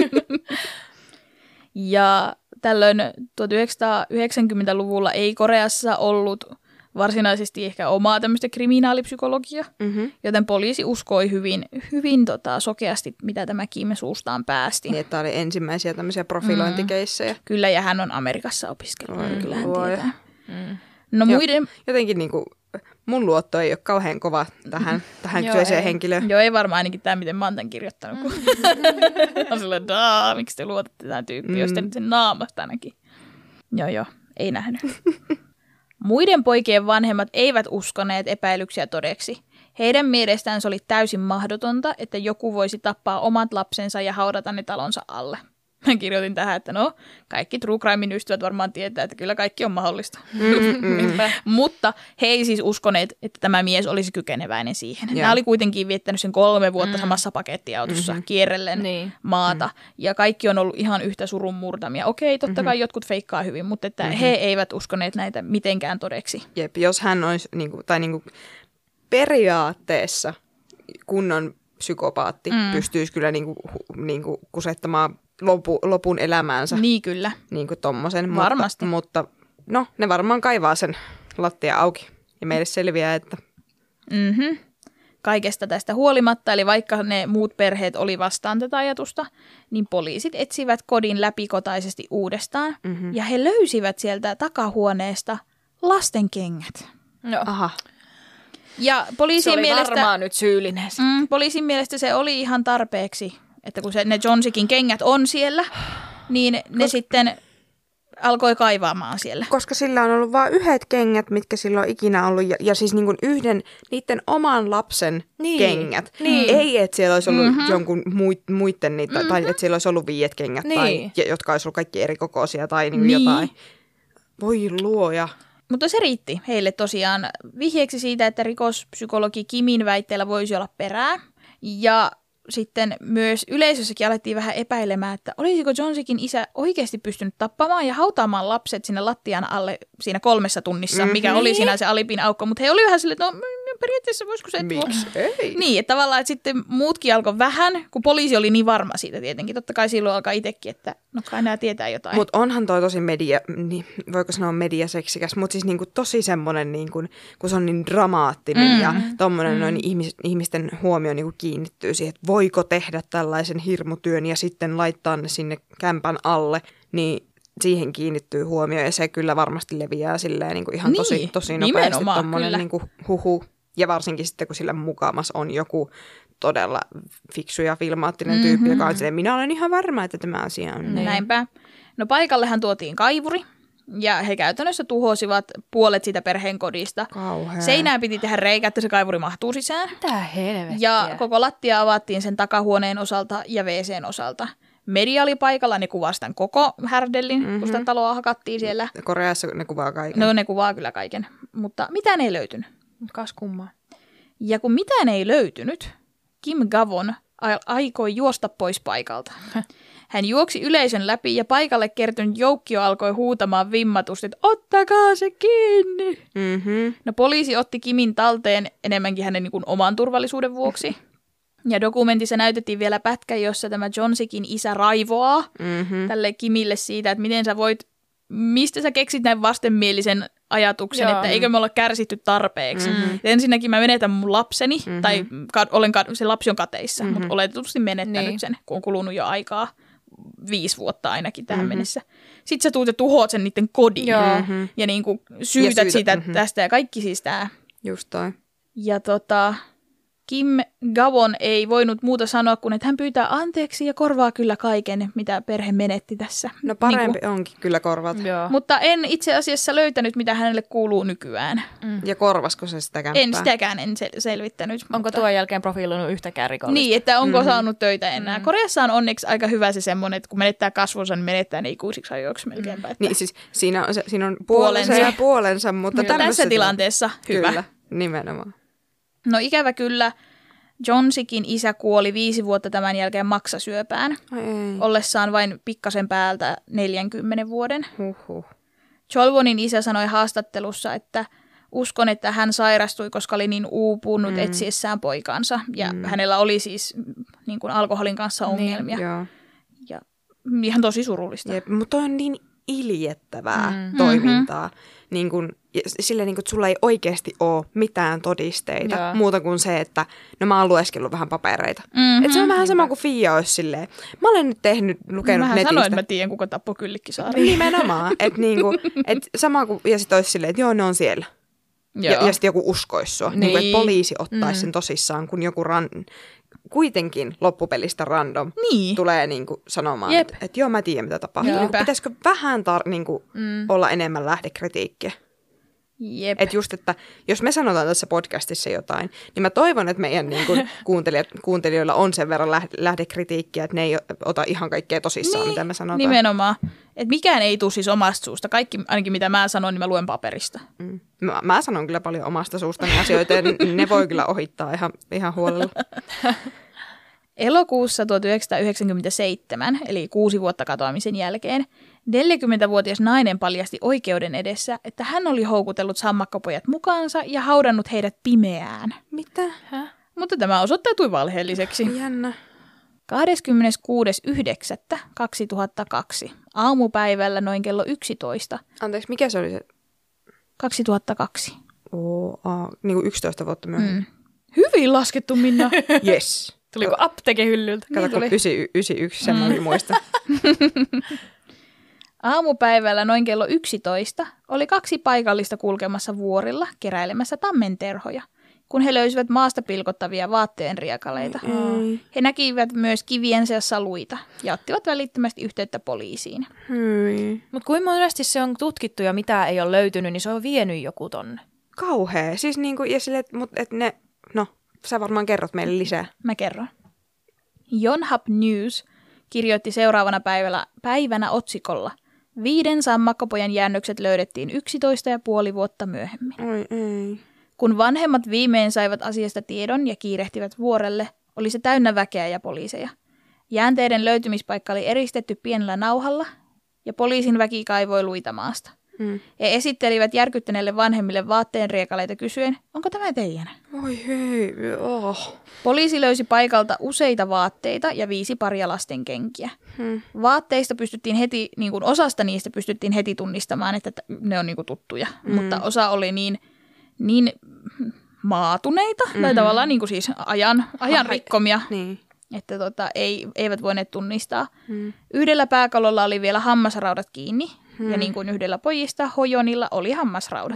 Ja tällöin 1990-luvulla ei Koreassa ollut varsinaisesti ehkä omaa tämmöistä kriminaalipsykologiaa, joten poliisi uskoi hyvin sokeasti, mitä tämä Kim suustaan päästi. Niin, että oli ensimmäisiä tämmöisiä profilointikeissejä. Kyllä, ja hän on Amerikassa opiskellut, kyllä hän tietää. No muiden... Jotenkin niinku, mun luotto ei ole kauhean kova tähän kyseiseen henkilöön. Joo, ei varmaan ainakin tämä, miten mä oon tämän kirjoittanut. Kun on silleen, miksi te luotatte tämän tyyppiä, jos te nyt sen naamasta ainakin. Joo, ei nähnyt. Muiden poikien vanhemmat eivät uskoneet epäilyksiä todeksi. Heidän mielestään se oli täysin mahdotonta, että joku voisi tappaa omat lapsensa ja haudata ne talonsa alle. Mä kirjoitin tähän, että kaikki True Crimein ystävät varmaan tietää, että kyllä kaikki on mahdollista. Mutta he ei siis uskoneet, että tämä mies olisi kykeneväinen siihen. Nämä oli kuitenkin viettänyt sen 3 vuotta samassa pakettiautossa kierrellen maata. Ja kaikki on ollut ihan yhtä surun murtamia. Okei, totta kai jotkut feikkaa hyvin, mutta että he eivät uskoneet näitä mitenkään todeksi. Jep, jos hän olisi, periaatteessa kunnon psykopaatti pystyisi kyllä kusettamaan lopun elämäänsä. Niin kyllä. Niin kuin tommosen. Varmasti. Mutta ne varmaan kaivaa sen lattia auki. Ja meille selviää, että... Kaikesta tästä huolimatta, eli vaikka ne muut perheet oli vastaan tätä ajatusta, niin poliisit etsivät kodin läpikotaisesti uudestaan. Ja he löysivät sieltä takahuoneesta lastenkengät. No. Aha. Ja poliisin se oli mielestä, varmaan nyt syyllinen. Poliisin mielestä se oli ihan tarpeeksi, että kun ne Jong-sikin kengät on siellä, niin ne sitten alkoi kaivaamaan siellä. Koska sillä on ollut vain yhdet kengät, mitkä sillä on ikinä ollut, ja siis niin kuin niiden oman lapsen kengät. Ei, että siellä olisi ollut jonkun muiden niitä, tai että siellä olisi ollut 5 kengät, tai jotka olisi ollut kaikki eri kokoisia, tai jotain. Voi luoja. Mutta se riitti heille tosiaan vihjeeksi siitä, että rikospsykologi Kimin väitteellä voisi olla perää. Ja sitten myös yleisössäkin alettiin vähän epäilemään, että olisiko Jong-sikin isä oikeasti pystynyt tappamaan ja hautaamaan lapset sinne lattian alle siinä 3 tunnissa, mikä oli siinä se alipin aukko. Mutta he oli vähän silleen, että periaatteessa voisiko se... Miksi ei? Niin, että tavallaan että sitten muutkin alkoi vähän, kun poliisi oli niin varma siitä tietenkin. Totta kai silloin alkaa itsekin, että kai nämä tietää jotain. Mutta onhan toi tosi voiko sanoa mediaseksikäs, mutta siis niinku tosi semmoinen, niinku, kun se on niin dramaattinen ja tommoinen noin ihmisten huomio niinku kiinnittyy siihen, että voiko tehdä tällaisen hirmutyön ja sitten laittaa ne sinne kämpän alle, niin siihen kiinnittyy huomio ja se kyllä varmasti leviää silleen niinku ihan tosi nopeasti tommoinen niinku huhu. Ja varsinkin sitten, kun sillä mukamas on joku todella fiksu ja filmaattinen tyyppi, joka on silleen, minä olen ihan varma, että tämä asia on. Näinpä. No paikallehan tuotiin kaivuri, ja he käytännössä tuhosivat puolet siitä perheen kodista. Kauhea. Seinään piti tehdä reikä, että se kaivuri mahtuu sisään. Mitä helvettiä? Ja koko lattia avattiin sen takahuoneen osalta ja WC:n osalta. Media oli paikalla, ne kuvasi tämän koko härdellin, kun sitä taloa hakattiin siellä. Koreassa ne kuvaa kaiken. No ne kuvaa kyllä kaiken, mutta mitään ei löytynyt. Kas kummaa. Ja kun mitään ei löytynyt, Kim Gavon aikoi juosta pois paikalta. Hän juoksi yleisön läpi ja paikalle kertynyt joukkio alkoi huutamaan vimmatusti, että ottakaa se kiinni. No poliisi otti Kimin talteen enemmänkin hänen niin kuin oman turvallisuuden vuoksi. Ja dokumentissa näytettiin vielä pätkä, jossa tämä Johnsickin isä raivoaa tälle Kimille siitä, että miten sä voit, mistä sä keksit näin vastenmielisen ajatuksen, että eikö me olla kärsitty tarpeeksi. Ensinnäkin mä menetän mun lapseni, tai se lapsi on kateissa, mutta oletetusti menettänyt sen, kun on kulunut jo aikaa 5 vuotta ainakin tähän mennessä. Sitten sä tuut ja tuhoat sen niiden kodin ja niinku syytät sitä tästä ja kaikki siis tää. Just toi. Ja Kim Gavon ei voinut muuta sanoa kuin, että hän pyytää anteeksi ja korvaa kyllä kaiken, mitä perhe menetti tässä. No parempi onkin kyllä korvata. Joo. Mutta en itse asiassa löytänyt, mitä hänelle kuuluu nykyään. Ja korvasko se sitä kämppää? En sitäkään selvittänyt. Onko tuon jälkeen profiiloinut yhtäkään rikollista? Niin, että onko saanut töitä enää. Koreassa on onneksi aika hyvä se semmoinen, että kun menettää kasvonsa, niin menettää ne ikuisiksi ajoiksi melkeinpä. Että... Niin siis siinä on puolensa ja puolensa, mutta tässä tilanteessa hyvä. Kyllä, nimenomaan. No ikävä kyllä, Johnsickin isä kuoli 5 vuotta tämän jälkeen maksasyöpään, ollessaan vain pikkasen päältä 40 vuoden. Cholwonin isä sanoi haastattelussa, että uskon, että hän sairastui, koska oli niin uupunut etsiessään poikansa. Ja hänellä oli siis niin kuin alkoholin kanssa ongelmia. Joo. Ja ihan tosi surullista. Mutta on niin iljettävää toimintaa. Niin kun, silleen, niin kun, että sulla ei oikeasti ole mitään todisteita muuta kuin se, että no mä oon lueskellut vähän papereita. Että se on vähän sama kuin Fia olisi silleen. Mä olen nyt lukenut netistä. Sanoin, että mä tiedän, kuka tappoi Kyllikkisaaren. Nimenomaan. Että niinku, et sama kuin, ja sit olisi silleen, että joo, ne on siellä. Ja sitten joku uskoisi sua. Niin. Että poliisi ottaisi sen tosissaan, kun joku kuitenkin loppupelistä random tulee niinku sanomaan, että joo, mä tiedän, mitä tapahtuu. Niin, pitäisikö vähän olla enemmän lähdekritiikkiä? Jep. Että just, että jos me sanotaan tässä podcastissa jotain, niin mä toivon, että meidän niinku kuuntelijoilla on sen verran lähdekritiikkiä, että ne ei ota ihan kaikkea tosissaan, mitä me sanotaan. Nimenomaan. Että mikään ei tule siis omasta suusta. Kaikki, ainakin mitä mä sanon, niin mä luen paperista. Mä sanon kyllä paljon omasta suustani asioita, ja ne voi kyllä ohittaa ihan huolella. Elokuussa 1997, eli 6 vuotta katoamisen jälkeen, 40-vuotias nainen paljasti oikeuden edessä, että hän oli houkutellut sammakkopojat mukaansa ja haudannut heidät pimeään. Mitä? Mutta tämä osoittautui valheelliseksi. Jännä. 26.9.2002 aamupäivällä noin kello 11. Anteeksi, mikä se oli se? 2002. Niin kuin 11 vuotta myöhemmin. Hyvin laskettu, Minna. Yes. Tuliko apteekin hyllyltä? Kato, kun 91 sen mä muistan. Aamupäivällä noin kello 11 oli 2 paikallista kulkemassa vuorilla keräilemässä tammenterhoja, kun he löysivät maasta pilkottavia vaatteenriekaleita. He näkivät myös kivien seassa luita ja ottivat välittömästi yhteyttä poliisiin. Mutta kuinka monesti se on tutkittu ja mitä ei ole löytynyt, niin se on vienyt joku tonne. Kauhea. Siis niinku, ja sille, että ne, no, sä varmaan kerrot meille lisää. Mä kerron. Yonhap News kirjoitti seuraavana päivänä otsikolla: 5 sammakkopojan jäännökset löydettiin 11,5 vuotta myöhemmin. Ei. Kun vanhemmat viimein saivat asiasta tiedon ja kiirehtivät vuorelle, oli se täynnä väkeä ja poliiseja. Jäänteiden löytymispaikka oli eristetty pienellä nauhalla ja poliisin väki kaivoi luita maasta. He esittelivät järkyttäneille vanhemmille vaatteenriekaleita kysyen, onko tämä teidän? Oi hei, Poliisi löysi paikalta useita vaatteita ja 5 paria lastenkenkiä. Vaatteista pystyttiin heti, niin kuin osasta niistä pystyttiin heti tunnistamaan, että ne on niin kuin tuttuja, mutta osa oli niin maatuneita, tai tavallaan niin kuin siis ajan rikkomia, että eivät voineet tunnistaa. Yhdellä pääkallolla oli vielä hammasraudat kiinni, ja niin kuin yhdellä pojista, Hojonilla oli hammasraudat.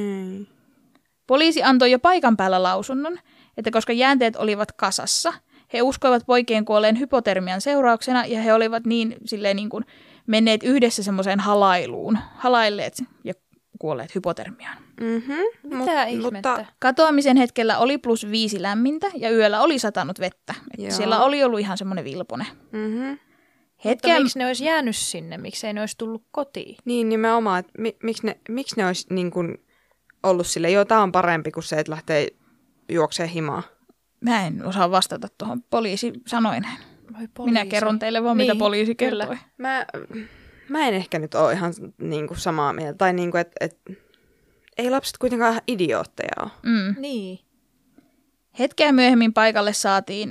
Poliisi antoi jo paikan päällä lausunnon, että koska jäänteet olivat kasassa, he uskoivat poikien kuolleen hypotermian seurauksena, ja he olivat niin kuin menneet yhdessä semmoiseen halailuun, halailleet ja kuolleet hypotermiaan. Mitä ihmettä? Mutta katoamisen hetkellä oli +5 lämmintä, ja yöllä oli satanut vettä. Siellä oli ollut ihan semmoinen vilpone. Mutta miksi ne olisi jäänyt sinne? Miksi ei ne olisi tullut kotiin? Niin nimenomaan, että miksi ne olisi niin kuin ollut sille, joo, tämä on parempi kuin se, että lähtee juokseen himaa. Mä en osaa vastata tuohon. Poliisi sanoi näin. Minä kerron teille vaan, mitä poliisi kertoi. Mä en ehkä nyt ole ihan niin kuin samaa mieltä. Tai niin kuin, että ei lapset kuitenkaan ihan idiootteja ole. Niin. Hetkeä myöhemmin paikalle saatiin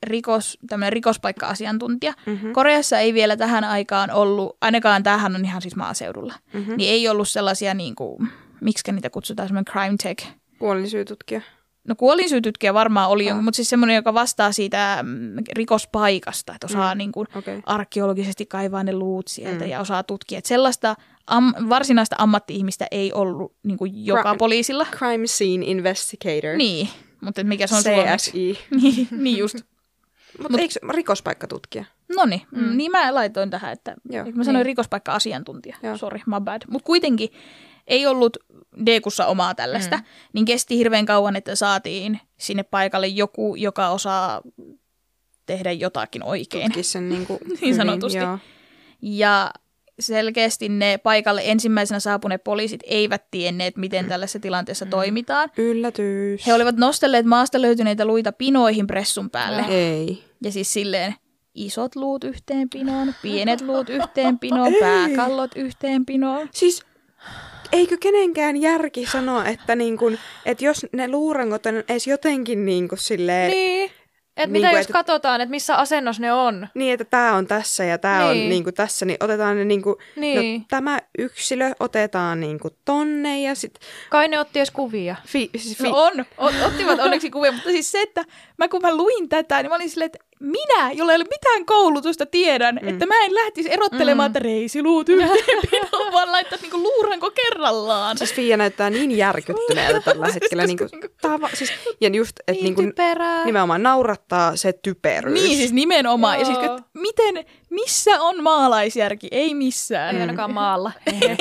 tämmöinen rikospaikka-asiantuntija. Koreassa ei vielä tähän aikaan ollut, ainakaan tämähän on ihan siis maaseudulla, niin ei ollut sellaisia, niin kuin, miksi niitä kutsutaan, semmoinen crime tech. Kuolinsyytutkija. No kuolinsyytutkija varmaan oli, mutta siis semmoinen, joka vastaa siitä rikospaikasta, että osaa niin kuin arkeologisesti kaivaa ne luut sieltä ja osaa tutkia. Että sellaista varsinaista ammatti-ihmistä ei ollut niin kuin joka poliisilla. Crime Scene Investigator. Niin, mutta mikä se on CSI. niin just. Mutta eikö rikospaikkatutkija? Noniin, niin mä laitoin tähän, että mä sanoin rikospaikka-asiantuntija. Sorry, my bad. Mutta kuitenkin ei ollut Dekussa omaa tällaista, niin kesti hirveän kauan, että saatiin sinne paikalle joku, joka osaa tehdä jotakin oikein. Tutki sen niin sanotusti. Ja selkeästi ne paikalle ensimmäisenä saapuneet poliisit eivät tienneet, miten tällaisessa tilanteessa toimitaan. Yllätys. He olivat nostelleet maasta löytyneitä luita pinoihin pressun päälle. Ei. Ja siis silleen isot luut yhteen pinoon, pienet luut yhteen pinoon, pääkallot yhteen pinoon. Siis eikö kenenkään järki sanoa, että jos ne luurangot on edes jotenkin silleen... Niin. Että mitä jos katsotaan, että missä asennossa ne on? Niin, että tämä on tässä ja tämä on tässä, niin otetaan ne no, tämä yksilö otetaan tonne ja sitten... Kai ne otti edes kuvia. No ottivat onneksi kuvia, mutta siis se, että kun mä luin tätä, niin mä olin silleen, että minä, jolla ei ole mitään koulutusta, tiedän, että mä en lähtisi erottelemaan, että reisiluut yhteenpinoon, vaan laittaa luuranko kerrallaan. Siis Fia näyttää niin järkyttyneeltä tällä hetkellä. Ja just, että nimenomaan naurattaa se typeryys. Niin, siis nimenomaan. Ja siis, että missä on maalaisjärki? Ei missään. Ei ainakaan maalla.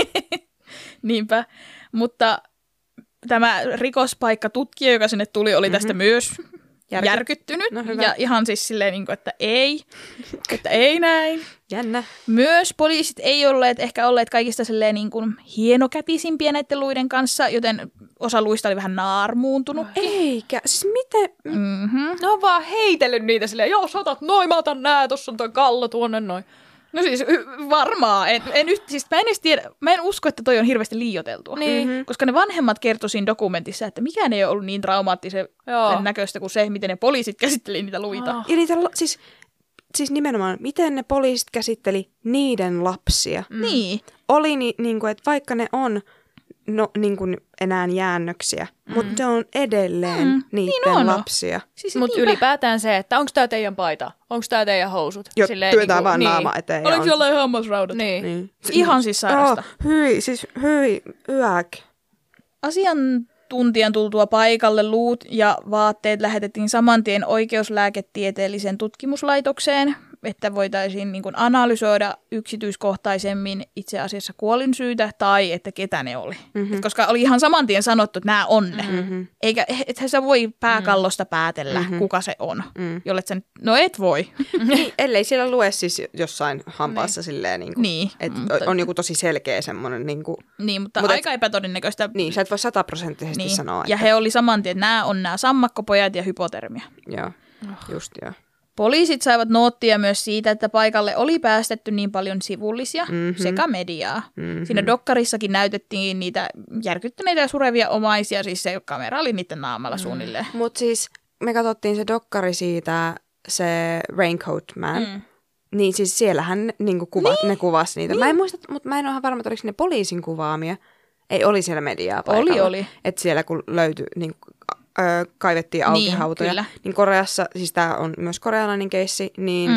Niinpä. Mutta tämä rikospaikkatutkija, joka sinne tuli, oli tästä myös järkyttynyt. No, ja ihan siis silleen, että ei näin. Jännä. Myös poliisit ei ehkä olleet kaikista silleen hienokätisimpiä näiden luiden kanssa, joten osa luista oli vähän naarmuuntunut. Eikä. Siis miten? Ne on vaan heitellyt niitä silleen, joo, sä otat noin, mä otan nää, tossa on toi kallo tuonne noin. No siis varmaan. Mä en usko, että toi on hirveästi liioiteltua. Koska ne vanhemmat kertoi siinä dokumentissa, että mikään ei ole ollut niin traumaattisen näköistä kuin se, miten ne poliisit käsitteli niitä luita. Ja niitä, siis nimenomaan, miten ne poliisit käsitteli niiden lapsia. Niin. Oli että vaikka ne on enää jäännöksiä, mutta se on edelleen niiden lapsia. Siis mutta ylipäätään se, että onko tää teidän paita? Onko tää teidän housut? Työtään vaan naama eteen. Oliko jollain hammasraudat? Niin. Ihan siis sairasta. Hyi, yäk. Asiantuntijan tultua paikalle luut ja vaatteet lähetettiin saman tien oikeuslääketieteelliseen tutkimuslaitokseen, että voitaisiin analysoida yksityiskohtaisemmin itse asiassa kuolinsyytä tai että ketä ne oli. Koska oli ihan saman tien sanottu, että nämä on ne. Eikä, ethän sä voi pääkallosta päätellä, kuka se on. Jollet sä no et voi. Ellei siellä lue siis jossain hampaassa silleen, että on joku tosi selkeä semmoinen. Niin, mutta aika epätodennäköistä. Niin, sä et voi 100% sanoa. Ja he oli saman tien, että nämä on nämä sammakkopojat ja hypotermia. Joo, just joo. Poliisit saivat noottia myös siitä, että paikalle oli päästetty niin paljon sivullisia sekä mediaa. Siinä dokkarissakin näytettiin niitä järkyttyneitä ja surevia omaisia, siis se kamera oli niiden naamalla suunnilleen. Mutta siis me katsottiin se dokkari siitä, se Raincoat Man, niin siis siellähän ne kuvasi niitä. Mä en muista, mutta mä en ole ihan varma, että oliko ne poliisin kuvaamia. Ei, oli siellä mediaa paikalla. Oli. Että siellä kun löytyi... kaivettiin auki hautoja. Kyllä. Niin Koreassa, siis tämä on myös korealainen keissi, niin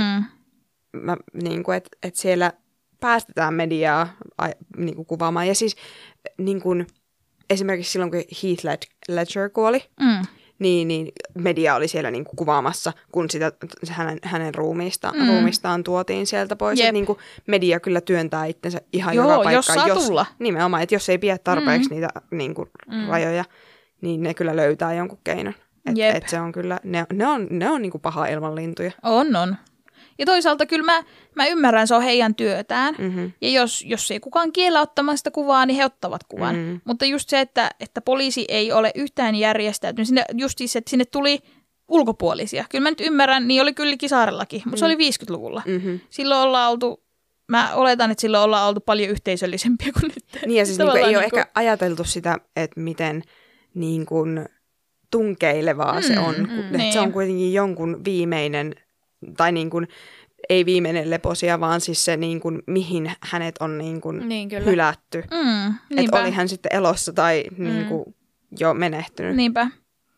että siellä päästetään mediaa kuvaamaan. Ja siis esimerkiksi silloin, kun Heath Ledger kuoli, niin media oli siellä kuvaamassa, kun sitä hänen ruumiistaan tuotiin sieltä pois. Että media kyllä työntää itsensä ihan joka paikkaan. Jos saa tulla. Nimenomaan, että jos ei pidä tarpeeksi niitä rajoja, niin ne kyllä löytää jonkun keinon. Et se on kyllä, ne on paha ilmanlintuja. On. Ja toisaalta kyllä mä ymmärrän, se on heidän työtään. Ja jos ei kukaan kiellä ottamaan sitä kuvaa, niin he ottavat kuvan. Mutta just se, että poliisi ei ole yhtään järjestäytynyt. Just siis, että sinne tuli ulkopuolisia. Kyllä mä nyt ymmärrän, niin oli Kyllikki Saarellakin, mutta se oli 50-luvulla. Silloin ollaan oltu... Mä oletan, että silloin ollaan oltu paljon yhteisöllisempiä kuin nyt. Niin ja siis ei ole ehkä ajateltu sitä, että miten tunkeilevaa se on. Että se on kuitenkin jonkun viimeinen, tai niin kuin, ei viimeinen leposia, vaan siis se, niin kuin, mihin hänet on niin kuin hylätty. Että oli hän sitten elossa tai niin kuin, jo menehtynyt. Niinpä.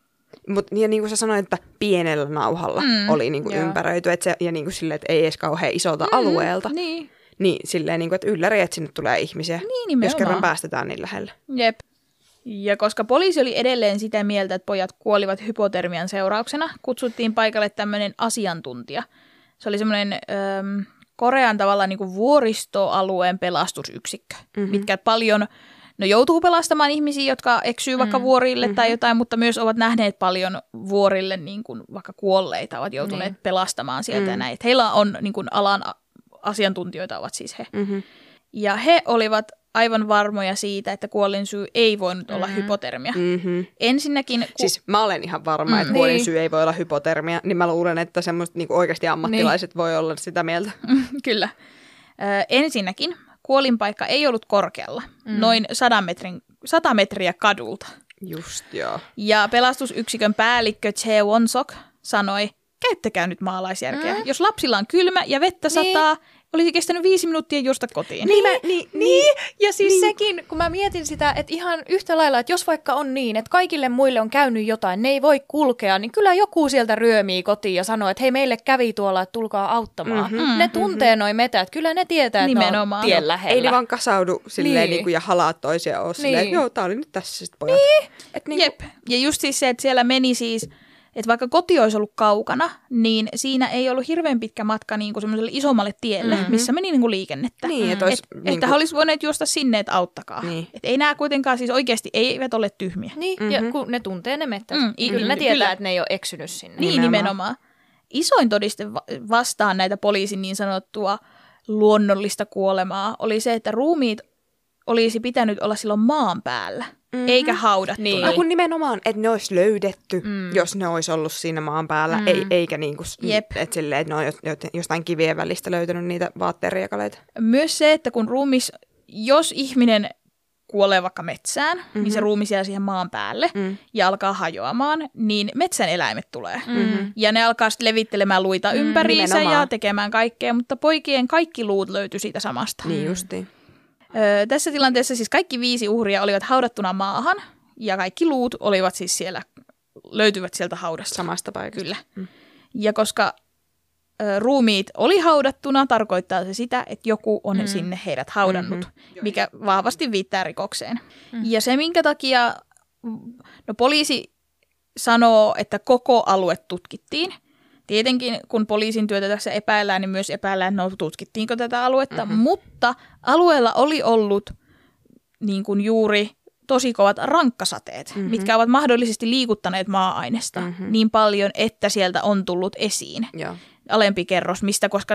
Ja niin kuin sä sanoit, että pienellä nauhalla oli niin kuin ympäröity, että se, ja niin kuin silleen, että ei edes kauhean isolta alueelta. Niin silleen, niin kuin, että ylläri, että sinne tulee ihmisiä, jos kerran päästetään niin lähelle. Jep. Ja koska poliisi oli edelleen sitä mieltä, että pojat kuolivat hypotermian seurauksena, kutsuttiin paikalle tämmöinen asiantuntija. Se oli semmoinen Korean tavallaan niin kuin vuoristoalueen pelastusyksikkö, mitkä paljon joutuu pelastamaan ihmisiä, jotka eksyy vaikka vuorille tai jotain, mutta myös ovat nähneet paljon vuorille niin kuin vaikka kuolleita, ovat joutuneet pelastamaan sieltä ja näin. Että heillä on niin kuin alan asiantuntijoita, ovat siis he. Ja he olivat aivan varmoja siitä, että kuolinsyy ei voinut olla hypotermia. Ensinnäkin... Siis mä olen ihan varma, että kuolinsyy ei voi olla hypotermia, niin mä luulen, että semmoiset niin oikeasti ammattilaiset voi olla sitä mieltä. Kyllä. Ensinnäkin kuolinpaikka ei ollut korkealla, noin 100 metriä kadulta. Just joo. Ja pelastusyksikön päällikkö Chee Won-sok sanoi, käyttäkää nyt maalaisjärkeä. Jos lapsilla on kylmä ja vettä sataa, olisi kestänyt 5 minuuttia juosta kotiin. Niin. Ja siis sekin, kun mä mietin sitä, että ihan yhtä lailla, että jos vaikka on niin, että kaikille muille on käynyt jotain, ne ei voi kulkea, niin kyllä joku sieltä ryömii kotiin ja sanoo, että hei, meille kävi tuolla, että tulkaa auttamaan. Ne tuntee noi metät, kyllä ne tietää, että ne on tien lähellä. Ei ne vaan kasaudu silleen niin kuin, ja halaa toisia ole silleen, että joo, tää oli nyt tässä sitten pojat. Jep. Ja just siis se, että siellä meni siis... Että vaikka koti olisi ollut kaukana, niin siinä ei ollut hirveän pitkä matka niin kuin semmoiselle isommalle tielle, missä meni niin kuin liikennettä. Niin, että he olisi voineet juosta sinne, että auttakaa. Niin. Että ei nämä kuitenkaan siis oikeasti eivät ole tyhmiä. Niin, ja kun ne tuntee ne mettät. Kyllä ne tietää, että ne ei ole eksynyt sinne. Niin, nimenomaan. Isoin todiste vastaan näitä poliisin niin sanottua luonnollista kuolemaa oli se, että ruumiit olisi pitänyt olla silloin maan päällä. Eikä haudattuna. Niin. No kun nimenomaan, että ne olisi löydetty, jos ne olisi ollut siinä maan päällä, eikä niin kuin, että ne on jostain kivien välistä löytänyt niitä vaatteriakaleita. Myös se, että kun jos ihminen kuolee vaikka metsään, niin se ruumis jää siihen maan päälle ja alkaa hajoamaan, niin metsän eläimet tulee. Ja ne alkaa sitten levittelemään luita ympäriinsä ja tekemään kaikkea, mutta poikien kaikki luut löytyi siitä samasta. Niin justiin. Tässä tilanteessa siis kaikki 5 uhria olivat haudattuna maahan ja kaikki luut olivat siis löytyivät sieltä haudasta. Samasta paikasta. Kyllä. Ja koska ruumiit oli haudattuna, tarkoittaa se sitä, että joku on sinne heidät haudannut, mikä vahvasti viittaa rikokseen. Ja se, minkä takia poliisi sanoo, että koko alue tutkittiin. Tietenkin, kun poliisin työtä tässä epäillään, niin myös epäillään, tutkittiinko tätä aluetta, mutta alueella oli ollut niin kuin juuri tosi kovat rankkasateet, mitkä ovat mahdollisesti liikuttaneet maa-ainesta niin paljon, että sieltä on tullut esiin alempi kerros, koska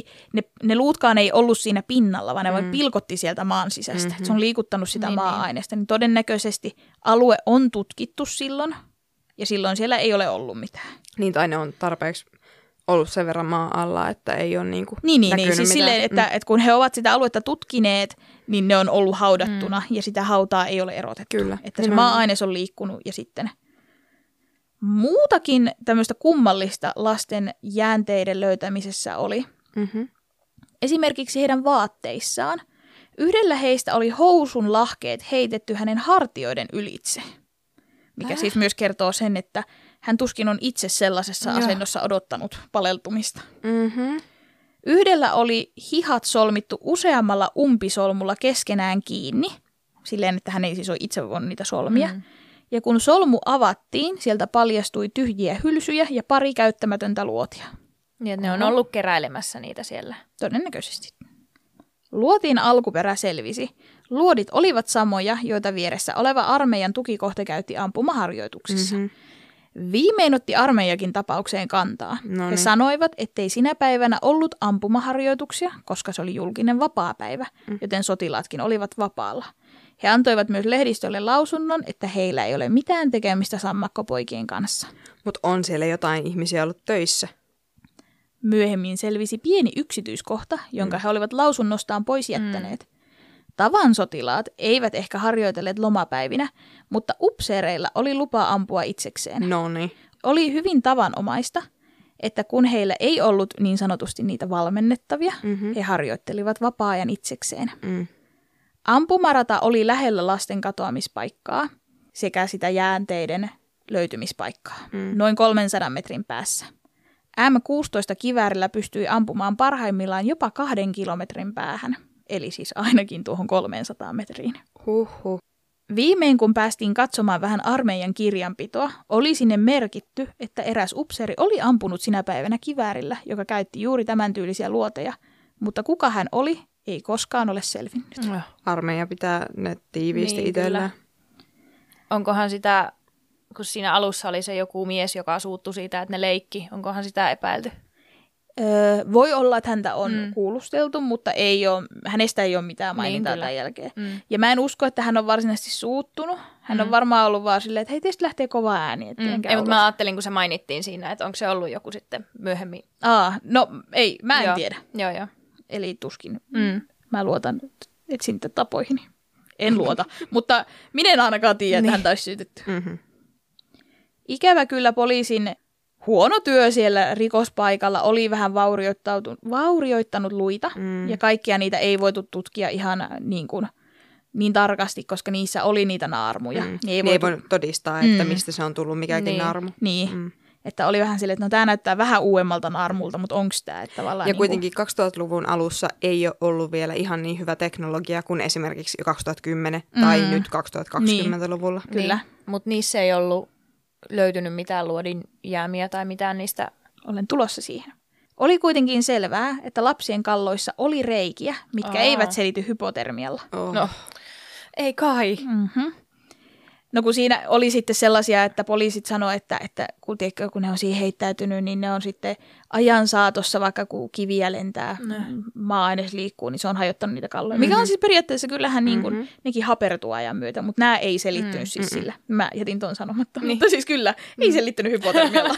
ne luutkaan ei ollut siinä pinnalla, vaan ne vain pilkotti sieltä maan sisästä. Se on liikuttanut sitä maa-ainesta, niin todennäköisesti alue on tutkittu silloin, ja silloin siellä ei ole ollut mitään. Niin, tai ne on tarpeeksi ollut sen verran maan alla, että ei ole näkynyt niin, siis silleen, että kun he ovat sitä aluetta tutkineet, niin ne on ollut haudattuna, ja sitä hautaa ei ole erotettu. Kyllä. Että se maa-aines on liikkunut, ja sitten muutakin tämmöistä kummallista lasten jäänteiden löytämisessä oli. Esimerkiksi heidän vaatteissaan. Yhdellä heistä oli housun lahkeet heitetty hänen hartioiden ylitse, mikä siis myös kertoo sen, että hän tuskin on itse sellaisessa asennossa odottanut paleltumista. Yhdellä oli hihat solmittu useammalla umpisolmulla keskenään kiinni, silleen, että hän ei siis ole itse voinut niitä solmia. Ja kun solmu avattiin, sieltä paljastui tyhjiä hylsyjä ja pari käyttämätöntä luotia. Niin, ne on ollut keräilemässä niitä siellä. Todennäköisesti. Luotien alkuperä selvisi. Luodit olivat samoja, joita vieressä oleva armeijan tukikohta käytti ampumaharjoituksissa. Viimein otti armeijakin tapaukseen kantaa. He sanoivat, ettei sinä päivänä ollut ampumaharjoituksia, koska se oli julkinen vapaapäivä, joten sotilaatkin olivat vapaalla. He antoivat myös lehdistölle lausunnon, että heillä ei ole mitään tekemistä sammakkopoikien kanssa. Mutta on siellä jotain ihmisiä ollut töissä. Myöhemmin selvisi pieni yksityiskohta, jonka he olivat lausunnostaan pois jättäneet. Tavan sotilaat eivät ehkä harjoitelleet lomapäivinä, mutta upseereilla oli lupa ampua itsekseen. Noniin. Oli hyvin tavanomaista, että kun heillä ei ollut niin sanotusti niitä valmennettavia, he harjoittelivat vapaa-ajan itsekseen. Ampumarata oli lähellä lasten katoamispaikkaa sekä sitä jäänteiden löytymispaikkaa, noin 300 metrin päässä. M16-kiväärillä pystyi ampumaan parhaimmillaan jopa 2 kilometrin päähän, eli siis ainakin tuohon 300 metriin. Huhhuh. Viimein kun päästiin katsomaan vähän armeijan kirjanpitoa, oli sinne merkitty, että eräs upseeri oli ampunut sinä päivänä kiväärillä, joka käytti juuri tämän tyylisiä luoteja, mutta kuka hän oli, ei koskaan ole selvinnyt. Armeija pitää ne tiiviisti Niin, itsellään. Onkohan sitä, kun siinä alussa oli se joku mies, joka suuttui siitä, että ne leikki, onkohan sitä epäilty? Voi olla, että häntä on kuulusteltu, mutta hänestä ei ole mitään mainintaa Niin, tämän jälkeen. Ja mä en usko, että hän on varsinaisesti suuttunut. Hän on varmaan ollut vaan silleen, että hei, teistä lähtee kova ääni. Ei, mutta mä ajattelin, kun se mainittiin siinä, että onko se ollut joku sitten myöhemmin. No ei, mä en tiedä. Joo. Eli tuskin. Mä luotan etsintätapoihini. En luota, mutta minä en ainakaan tiedä, että häntä olisi syytetty. Ikävä kyllä poliisin huono työ siellä rikospaikalla oli vähän vaurioittanut luita, ja kaikkia niitä ei voitu tutkia ihan niin tarkasti, koska niissä oli niitä naarmuja. Ei voinut todistaa, että mistä se on tullut mikäkin naarmu. Niin, että oli vähän silleen, että no tämä näyttää vähän uudemmalta naarmulta, mutta onko tämä? Että tavallaan ja kuitenkin 2000-luvun alussa ei ole ollut vielä ihan niin hyvä teknologia kuin esimerkiksi 2010 tai nyt 2020-luvulla. Niin. Kyllä. Mutta niissä ei ollut löytynyt mitään luodin jäämiä tai mitään niistä. Olen tulossa siihen. Oli kuitenkin selvää, että lapsien kalloissa oli reikiä, mitkä eivät selity hypotermialla. No, ei kai. No kun siinä oli sitten sellaisia, että poliisit sanoivat, että kun ne on siihen heittäytynyt, niin ne on sitten ajan saatossa, vaikka kun kiviä lentää, maa-aines liikkuu, niin se on hajottanut niitä kalloja. Mikä on siis periaatteessa kyllähän niin kuin, nekin hapertuu ajan myötä, mutta nämä ei selittynyt siis sillä. Mä jätin ton sanomatta, mutta siis kyllä, ei selittynyt hypotermialla.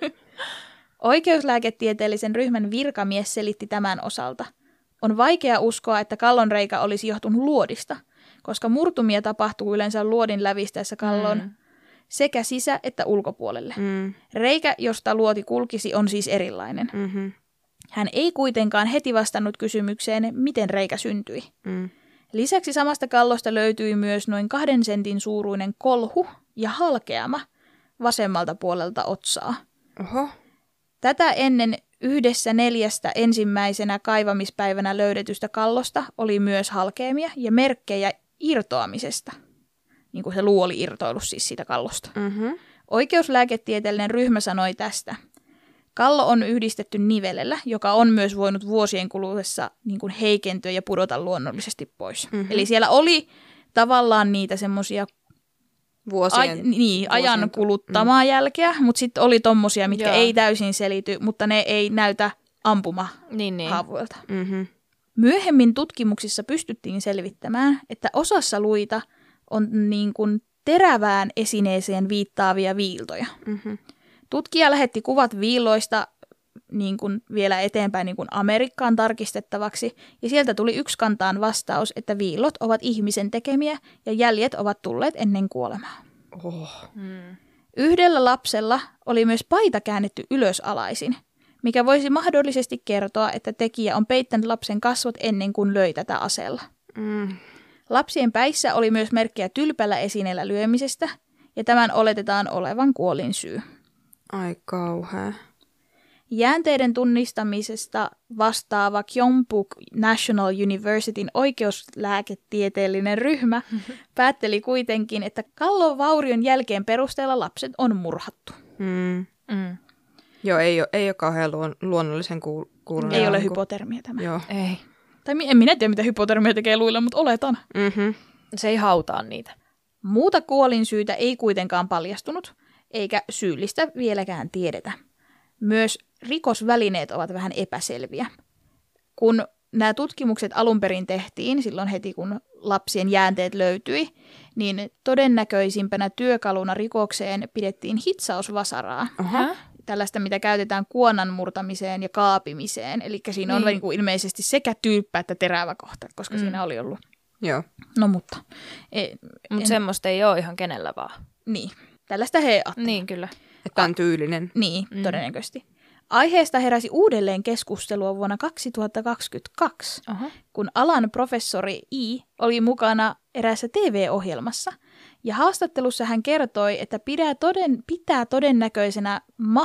Oikeuslääketieteellisen ryhmän virkamies selitti tämän osalta. On vaikea uskoa, että kallonreikä olisi johtunut luodista, koska murtumia tapahtuu yleensä luodin lävistäessä kallon sekä sisä- että ulkopuolelle. Reikä, josta luoti kulkisi, on siis erilainen. Hän ei kuitenkaan heti vastannut kysymykseen, miten reikä syntyi. Lisäksi samasta kallosta löytyi myös noin 2 sentin suuruinen kolhu ja halkeama vasemmalta puolelta otsaa. Oho. Tätä ennen 4 ensimmäisenä kaivamispäivänä löydetystä kallosta oli myös halkeamia ja merkkejä irtoamisesta. Niin kuin se luu oli irtoillut siis siitä kallosta. Oikeuslääketieteellinen ryhmä sanoi tästä. Kallo on yhdistetty nivelellä, joka on myös voinut vuosien kuluessa niin kuin heikentyä ja pudota luonnollisesti pois. Eli siellä oli tavallaan niitä semmoisia ajan kuluttamaa jälkeä, mutta sitten oli tommosia, mitkä ei täysin selity, mutta ne ei näytä ampumahaavoilta. Myöhemmin tutkimuksissa pystyttiin selvittämään, että osassa luita on niin kuin terävään esineeseen viittaavia viiltoja. Tutkija lähetti kuvat viiloista niin kuin vielä eteenpäin niin kuin Amerikkaan tarkistettavaksi, ja sieltä tuli yksikantaan vastaus, että viillot ovat ihmisen tekemiä ja jäljet ovat tulleet ennen kuolemaa. Yhdellä lapsella oli myös paita käännetty ylösalaisin, mikä voisi mahdollisesti kertoa, että tekijä on peittänyt lapsen kasvot ennen kuin löi tätä aseella. Lapsien päissä oli myös merkkejä tylpällä esineellä lyömisestä, ja tämän oletetaan olevan kuolinsyy. Ai kauhea. Jäänteiden tunnistamisesta vastaava Gyeongbuk National Universityn oikeuslääketieteellinen ryhmä päätteli kuitenkin, että kallovaurion jälkeen perusteella lapset on murhattu. Joo, ei ole kauhean luonnollisen kuulunut. Ei ole hypotermia tämä. Joo. Ei. Tai en minä tiedä, mitä hypotermia tekee luilla, mutta oletan. Se ei hautaa niitä. Muuta kuolinsyytä ei kuitenkaan paljastunut, eikä syyllistä vieläkään tiedetä. Myös rikosvälineet ovat vähän epäselviä. Kun nämä tutkimukset alun perin tehtiin, silloin heti kun lapsien jäänteet löytyi, niin todennäköisimpänä työkaluna rikokseen pidettiin hitsausvasaraa. Tällaista, mitä käytetään kuonan murtamiseen ja kaapimiseen. Eli siinä on niin kuin ilmeisesti sekä tyyppä että terävä kohta, koska siinä oli ollut Joo. No mutta. Mutta semmoista ei ole ihan kenellä vaan. Niin. Tällaista he ajattelevat. Niin, kyllä. Että on tyylinen. Niin, todennäköisesti. Aiheesta heräsi uudelleen keskustelua vuonna 2022, kun alan professori I oli mukana eräässä TV-ohjelmassa. Ja haastattelussa hän kertoi, että pitää todennäköisenä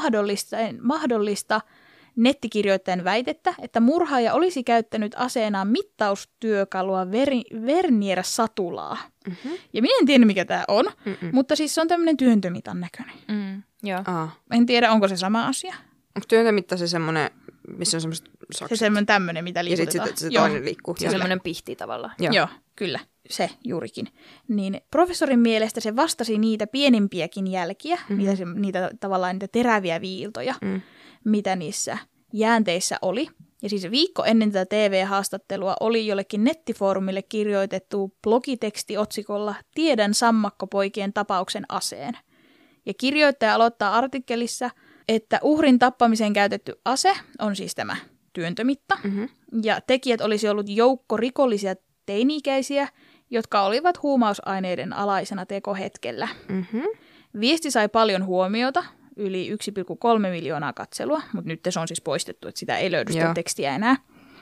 mahdollista nettikirjoittajan väitettä, että murhaaja olisi käyttänyt aseenaan mittaustyökalua Vernier-satulaa. Ja minä en tiedä, mikä tämä on, mutta siis se on tämmöinen työntömitan näköinen. Joo. En tiedä, onko se sama asia. Onko työntömitta se semmoinen, missä on semmoiset sakset? Se semmoinen tämmöinen, mitä liikutetaan. Ja sitten se toinen liikkuu. Se on semmoinen pihti tavallaan. Joo, kyllä. Se juurikin. Niin professorin mielestä se vastasi niitä pienimpiäkin jälkiä, niitä tavallaan niitä teräviä viiltoja, mitä niissä jäänteissä oli. Ja siis viikko ennen tätä TV-haastattelua oli jollekin nettifoorumille kirjoitettu blogiteksti otsikolla "Tiedän sammakkopoikien tapauksen aseen". Ja kirjoittaja aloittaa artikkelissa, että uhrin tappamiseen käytetty ase on siis tämä työntömitta. Ja tekijät olisi ollut joukko rikollisia teini-ikäisiä, jotka olivat huumausaineiden alaisena tekohetkellä. Viesti sai paljon huomiota, yli 1,3 miljoonaa katselua, mutta nyt se on siis poistettu, että sitä ei löydy sitä tekstiä enää.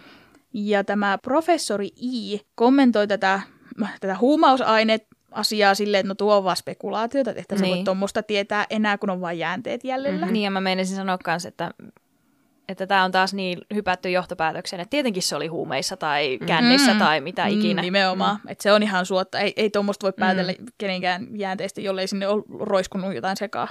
Ja tämä professori I kommentoi tätä huumausaine-asiaa silleen, että no tuo on vaan spekulaatiota, että se voi tuommoista tietää enää, kun on vain jäänteet jäljellä. Niin, ja mä meinasin sanoa kanssa, että tämä on taas niin hypätty johtopäätöksen, että tietenkin se oli huumeissa tai kännissä tai mitä ikinä. Nimenomaan, että se on ihan suotta. Ei tuommoista voi päätellä kenenkään jäänteistä, jollei sinne ole roiskunut jotain sekaa.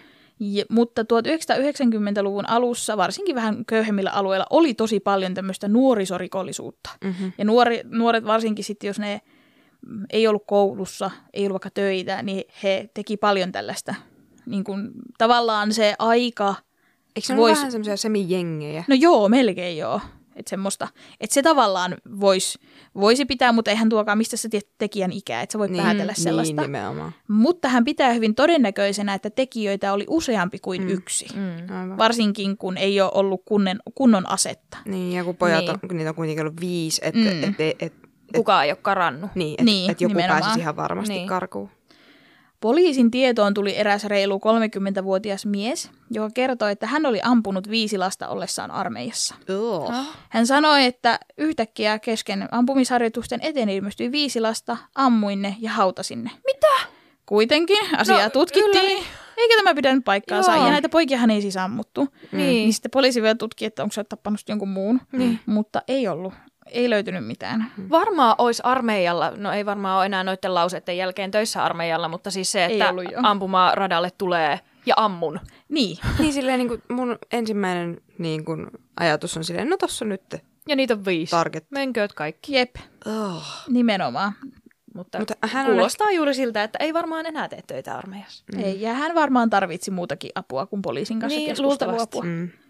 Mutta 1990-luvun alussa, varsinkin vähän köyhemmillä alueilla, oli tosi paljon tämmöistä nuorisorikollisuutta. Ja nuoret varsinkin sitten, jos ne ei ollut koulussa, ei ollut vaikka töitä, niin he teki paljon tällaista. Niin kuin, tavallaan se aika... Eikö se ole vähän semmoisia semijengejä? No joo, melkein joo. Että semmoista, että se tavallaan voisi pitää, mutta eihän tuokaan mistä se tekijän ikää, että sä voi päätellä sellaista. Niin, nimenomaan. Mutta hän pitää hyvin todennäköisenä, että tekijöitä oli useampi kuin yksi. Varsinkin kun ei ole ollut kunnon asetta. Niin, ja kun pojat on, niitä on kuitenkin ollut 5, että kukaan ei ole karannut. Niin, että joku pääsisi ihan varmasti karkuun. Poliisin tietoon tuli eräs reilu 30-vuotias mies, joka kertoi, että hän oli ampunut 5 lasta ollessaan armeijassa. Hän sanoi, että yhtäkkiä kesken ampumisharjoitusten eteen ilmestyi 5 lasta, ammuin ne ja hautasin ne. Mitä? Kuitenkin asiaa tutkittiin, eikä tämä pitänyt paikkaansa. Ja näitä poikiahan ei siis ammuttu. Niin sitten poliisi vielä tutki, että onko se tappanut jonkun muun, mutta ei ollut. Ei löytynyt mitään. Varmaan olisi armeijalla, no ei varmaan ole enää noiden lauseiden jälkeen töissä armeijalla, mutta siis se, että ampumaradalle tulee ja ammun. Niin. Niin silleen niin kuin mun ensimmäinen niin kuin ajatus on silleen, no tossa nyt. Ja niitä on 5. Target. Menkööt kaikki. Jep. Nimenomaan. Mutta hän kuulostaa juuri siltä, että ei varmaan enää tee töitä armeijassa. Ei, ja hän varmaan tarvitsi muutakin apua kuin poliisin kanssa keskusteluapua.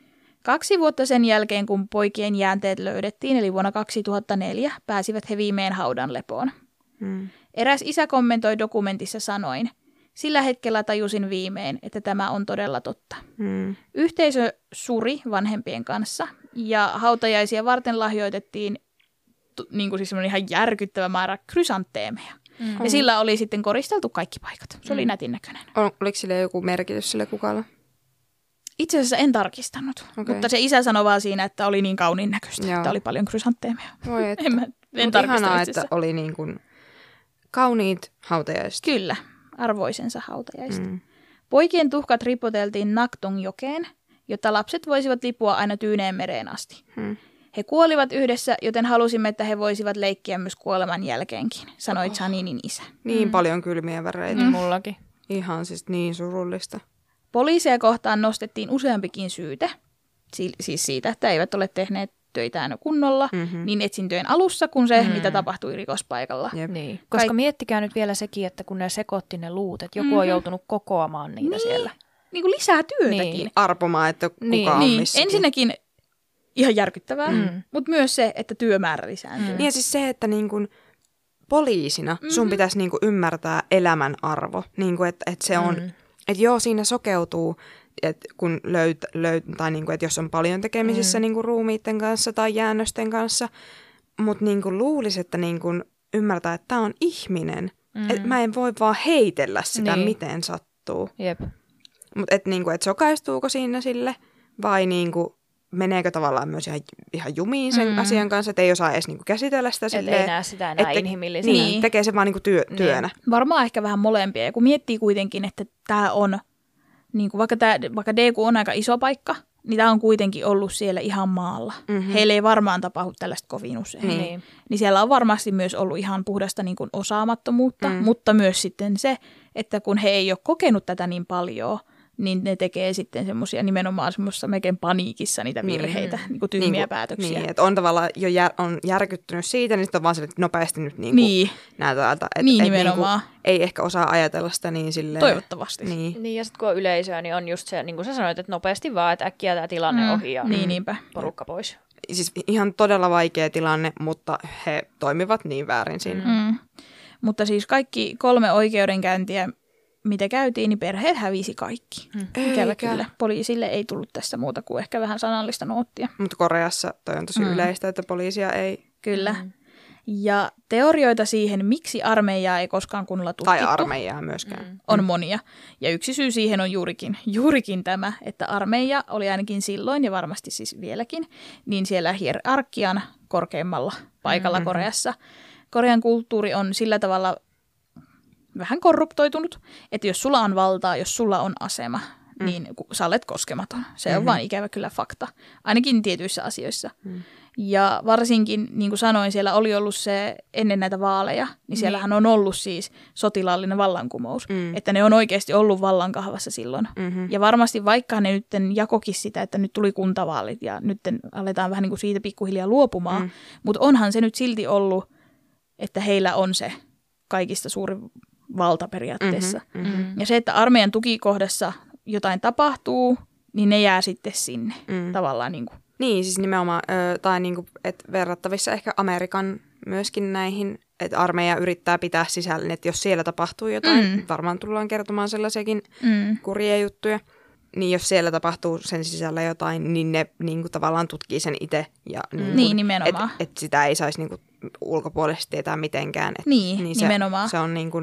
2 vuotta sen jälkeen, kun poikien jäänteet löydettiin, eli vuonna 2004, pääsivät he viimein haudan lepoon. Eräs isä kommentoi dokumentissa sanoin, sillä hetkellä tajusin viimein, että tämä on todella totta. Yhteisö suri vanhempien kanssa ja hautajaisia varten lahjoitettiin niin kuin siis ihan järkyttävä määrä krysanteemeja. Ja sillä oli sitten koristeltu kaikki paikat. Se oli nätin näköinen. Oliko sille joku merkitys sille kukalla? Itse asiassa en tarkistanut, mutta se isä sanoi vaan siinä, että oli niin kauniin näköistä, että oli paljon krysantteemeja. En tarkistanut ihanaa, että oli niin kuin kauniit hautajaiset. Kyllä, arvoisensa hautajaiset. Poikien tuhkat ripoteltiin Naktongjokeen, jotta lapset voisivat lipua aina Tyyneenmereen asti. He kuolivat yhdessä, joten halusimme, että he voisivat leikkiä myös kuoleman jälkeenkin, sanoi Janinin isä. Niin paljon kylmiä väreitä. Mullakin. Ihan siis niin surullista. Poliisia kohtaan nostettiin useampikin syyte, siis siitä, että eivät ole tehneet töitään kunnolla, niin etsintöjen alussa kuin se, mitä tapahtui rikospaikalla. Niin. Koska miettikää nyt vielä sekin, että kun ne sekoitti ne luut, että joku on joutunut kokoamaan niitä siellä. Niin kuin lisää työtäkin. Niin. Arpomaan, että kuka on missäkin. Ensinnäkin ihan järkyttävää, mutta myös se, että työmäärä lisääntyy. Ja siis se, että niin kuin poliisina sun pitäisi niin kuin ymmärtää elämän arvo. Niin kuin, että se on... Että joo, siinä sokeutuu, että kun tai niinku, että jos on paljon tekemisissä niinku ruumiitten kanssa tai jäännösten kanssa, mutta niinku luulisi, että niinku ymmärtää, että tämä on ihminen. Että mä en voi vaan heitellä sitä, miten sattuu. Jep. Mutta niinku, et sokaistuuko siinä sille vai niinku, meneekö tavallaan myös ihan jumiin sen asian kanssa, että ei osaa edes niinku käsitellä sitä silleen. Että ei näe sitä enää inhimillisenä. Niin, tekee se vaan niinku työnä. Varmaan ehkä vähän molempia. Ja kun miettii kuitenkin, että tämä on, niinku, vaikka DQ on aika iso paikka, niin tämä on kuitenkin ollut siellä ihan maalla. Heille ei varmaan tapahdu tällaista kovin usein. Niin siellä on varmasti myös ollut ihan puhdasta niin kuin osaamattomuutta, mutta myös sitten se, että kun he ei ole kokenut tätä niin paljon, niin ne tekee sitten semmoisia nimenomaan semmoisessa melkein paniikissa niitä virheitä, niin kuin tyhmiä päätöksiä. Niin, että on tavallaan jo on järkyttynyt siitä, niin sitten on vaan se, että nopeasti nyt näytetään, että nimenomaan. Ei ehkä osaa ajatella sitä niin silleen. Toivottavasti. Niin ja sitten kun on yleisöä, niin on just se, niin kuin sä sanoit, että nopeasti vaan, että äkkiä tämä tilanne ohi ja porukka pois. Siis ihan todella vaikea tilanne, mutta he toimivat niin väärin siinä. Mutta siis kaikki 3 oikeudenkäyntiä, mitä käytiin, niin perheet hävisi kaikki. Ikävä kyllä. Poliisille ei tullut tästä muuta kuin ehkä vähän sanallista noottia. Mutta Koreassa toi on tosi yleistä, että poliisia ei... Kyllä. Ja teorioita siihen, miksi armeijaa ei koskaan kunnolla tutkittu. Tai armeijaa myöskään. On monia. Ja yksi syy siihen on juurikin tämä, että armeija oli ainakin silloin, ja varmasti siis vieläkin, niin siellä hierarkian korkeimmalla paikalla Koreassa. Korean kulttuuri on sillä tavalla vähän korruptoitunut, että jos sulla on valtaa, jos sulla on asema, niin sä olet koskematon. Se on vaan ikävä kyllä fakta, ainakin tietyissä asioissa. Ja varsinkin, niin kuin sanoin, siellä oli ollut se ennen näitä vaaleja, niin siellähän on ollut siis sotilaallinen vallankumous. Että ne on oikeasti ollut vallankahvassa silloin. Ja varmasti vaikka ne nyt jakokin sitä, että nyt tuli kuntavaalit ja nyt aletaan vähän niin kuin siitä pikkuhiljaa luopumaan, mutta onhan se nyt silti ollut, että heillä on se kaikista suurin valta periaatteessa. Ja se, että armeijan tukikohdassa jotain tapahtuu, niin ne jää sitten sinne tavallaan niin kuin. Niin, siis nimenomaan, tai niinku, että verrattavissa ehkä Amerikan myöskin näihin, että armeija yrittää pitää sisällä, että jos siellä tapahtuu jotain, varmaan tullaan kertomaan sellaisiakin kurjia juttuja, niin jos siellä tapahtuu sen sisällä jotain, niin ne niinku tavallaan tutkii sen itse. Ja niin, nimenomaan. Että sitä ei saisi niinku ulkopuolisesti tietää mitenkään. Niin nimenomaan. Se on niinku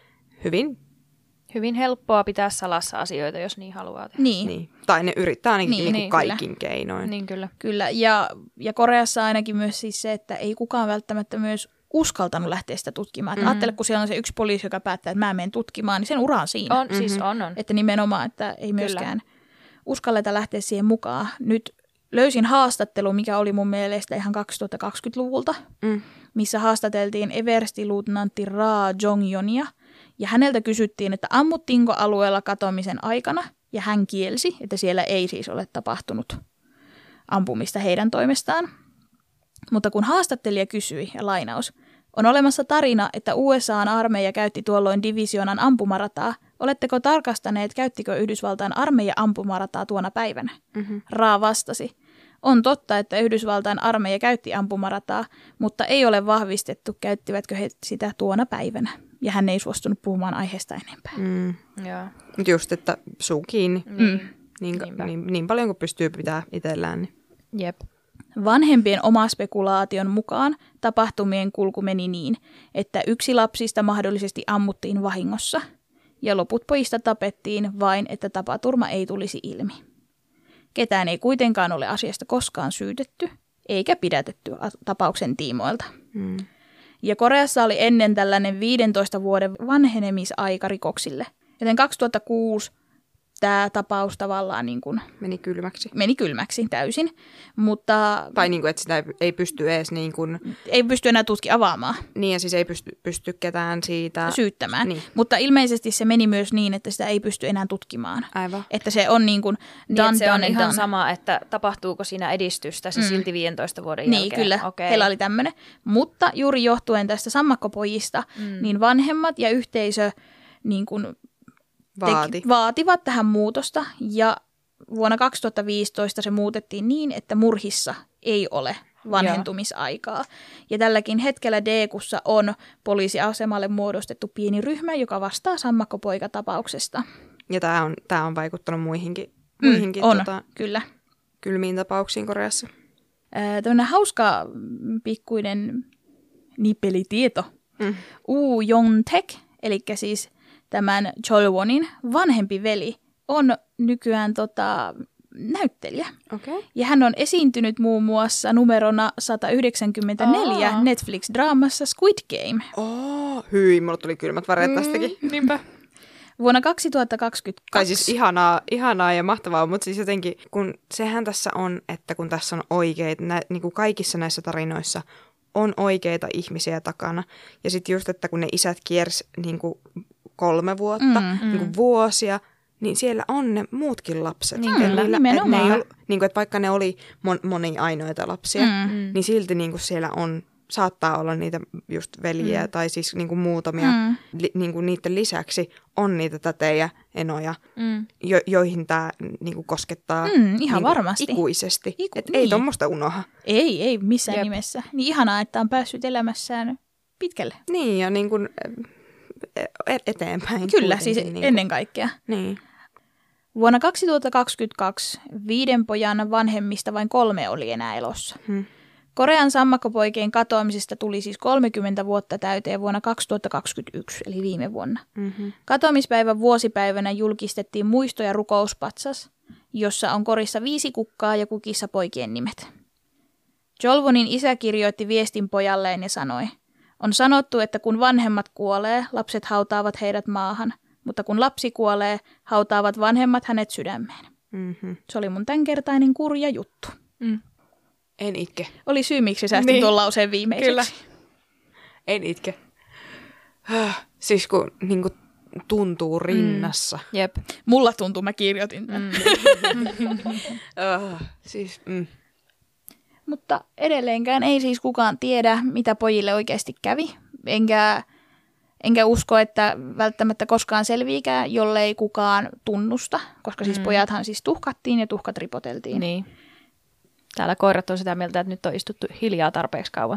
hyvin helppoa pitää salassa asioita, jos niin haluaa tehdä. Niin. Tai ne yrittää ainakin niin, kaikin keinoin. Niin kyllä. Kyllä. Ja Koreassa ainakin myös siis se, että ei kukaan välttämättä myös uskaltanut lähteä sitä tutkimaan. Ajattele, kun siellä on se yksi poliisi, joka päättää, että mä menen tutkimaan, niin sen ura on siinä. Siis on. Että nimenomaan, että ei myöskään uskalleta lähteä siihen mukaan. Nyt löysin haastattelun, mikä oli mun mielestä ihan 2020-luvulta, missä haastateltiin everstiluutnantti Ra Jong-jonia. Ja häneltä kysyttiin, että ammuttiinko alueella katoamisen aikana, ja hän kielsi, että siellä ei siis ole tapahtunut ampumista heidän toimestaan. Mutta kun haastattelija kysyi, ja lainaus, on olemassa tarina, että USA:n armeija käytti tuolloin divisioonan ampumarataa. Oletteko tarkastaneet, käyttikö Yhdysvaltain armeija ampumarataa tuona päivänä? Ra vastasi. On totta, että Yhdysvaltain armeija käytti ampumarataa, mutta ei ole vahvistettu, käyttivätkö he sitä tuona päivänä. Ja hän ei suostunut puhumaan aiheesta enempää. Mutta just, että suu kiinni niin paljon kuin pystyy pitää itsellään. Niin. Jep. Vanhempien oma spekulaation mukaan tapahtumien kulku meni niin, että yksi lapsista mahdollisesti ammuttiin vahingossa ja loput pojista tapettiin vain, että tapaturma ei tulisi ilmi. Ketään ei kuitenkaan ole asiasta koskaan syytetty eikä pidätetty tapauksen tiimoilta. Ja Koreassa oli ennen tällainen 15 vuoden vanhenemisaika rikoksille. Joten 2006 tämä tapaus tavallaan niin kuin meni kylmäksi täysin. Mutta, tai niin kuin, että sitä ei pysty edes niin kuin, ei pysty enää avaamaan. Niin, ja siis ei pysty ketään siitä syyttämään. Niin. Mutta ilmeisesti se meni myös niin, että sitä ei pysty enää tutkimaan. Aivan. Että se on niin kuin done, se on ihan sama, että tapahtuuko siinä edistystä se silti 15 vuoden jälkeen. Niin, kyllä. Okay. Heillä oli tämmöinen. Mutta juuri johtuen tästä sammakkopojista, niin vanhemmat ja yhteisö niin kuin vaativat tähän muutosta ja vuonna 2015 se muutettiin niin, että murhissa ei ole vanhentumisaikaa. Ja tälläkin hetkellä DQ:ssa on poliisiasemalle muodostettu pieni ryhmä, joka vastaa sammakkopoikatapauksesta. Ja tämä on vaikuttanut muihinkin kyllä. kylmiin tapauksiin Koreassa. Tämmöinen hauska pikkuinen nippelitieto Woo Young-taek, eli siis tämän Cholwonin vanhempi veli, on nykyään näyttelijä. Okay. Ja hän on esiintynyt muun muassa numerona 194 Netflix-draamassa Squid Game. Hyi, mulla tuli kylmät väreet tästäkin. Niinpä. Vuonna 2022. Tai siis ihanaa ja mahtavaa, mutta siis jotenkin, kun sehän tässä on, että kun tässä on oikeita, niin kuin kaikissa näissä tarinoissa on oikeita ihmisiä takana. Ja sitten just, että kun ne isät kiersi niin kuin 3 vuotta, niin kuin vuosia, niin siellä on ne muutkin lapset. Kyllä, nimenomaan. Että vaikka ne oli monia ainoita lapsia, niin silti niin kuin siellä saattaa olla niitä just veljiä tai siis niin kuin muutamia, niin kuin niiden lisäksi on niitä tätejä, enoja, joihin tämä niin kuin koskettaa ihan niin varmasti. Ikuisesti. Ei tommoista unoha. Ei missään nimessä. Niin ihanaa, että on päässyt elämässään pitkälle. Niin ja niin kuin eteenpäin. Kyllä, siis niin ennen kaikkea. Niin. Vuonna 2022 5 pojan vanhemmista vain 3 oli enää elossa. Korean sammakkopoikien katoamisesta tuli siis 30 vuotta täyteen vuonna 2021, eli viime vuonna. Katoamispäivän vuosipäivänä julkistettiin muisto- ja rukouspatsas, jossa on korissa 5 kukkaa ja kukissa poikien nimet. Cholwonin isä kirjoitti viestin pojalleen ja sanoi, on sanottu, että kun vanhemmat kuolee, lapset hautaavat heidät maahan, mutta kun lapsi kuolee, hautaavat vanhemmat hänet sydämeen. Se oli mun tämänkertainen kurja juttu. En itke. Oli syy, miksi säästin tuon lauseen viimeiseksi. Kyllä. En itke. Siis kun niin kuin tuntuu rinnassa. Jep. Mulla tuntuu, mä kirjoitin tämän. Mutta edelleenkään ei siis kukaan tiedä, mitä pojille oikeasti kävi. Enkä usko, että välttämättä koskaan selviikään, jollei kukaan tunnusta. Koska siis pojathan siis tuhkattiin ja tuhkat ripoteltiin. Niin. Täällä koirat on sitä mieltä, että nyt on istuttu hiljaa tarpeeksi kauan.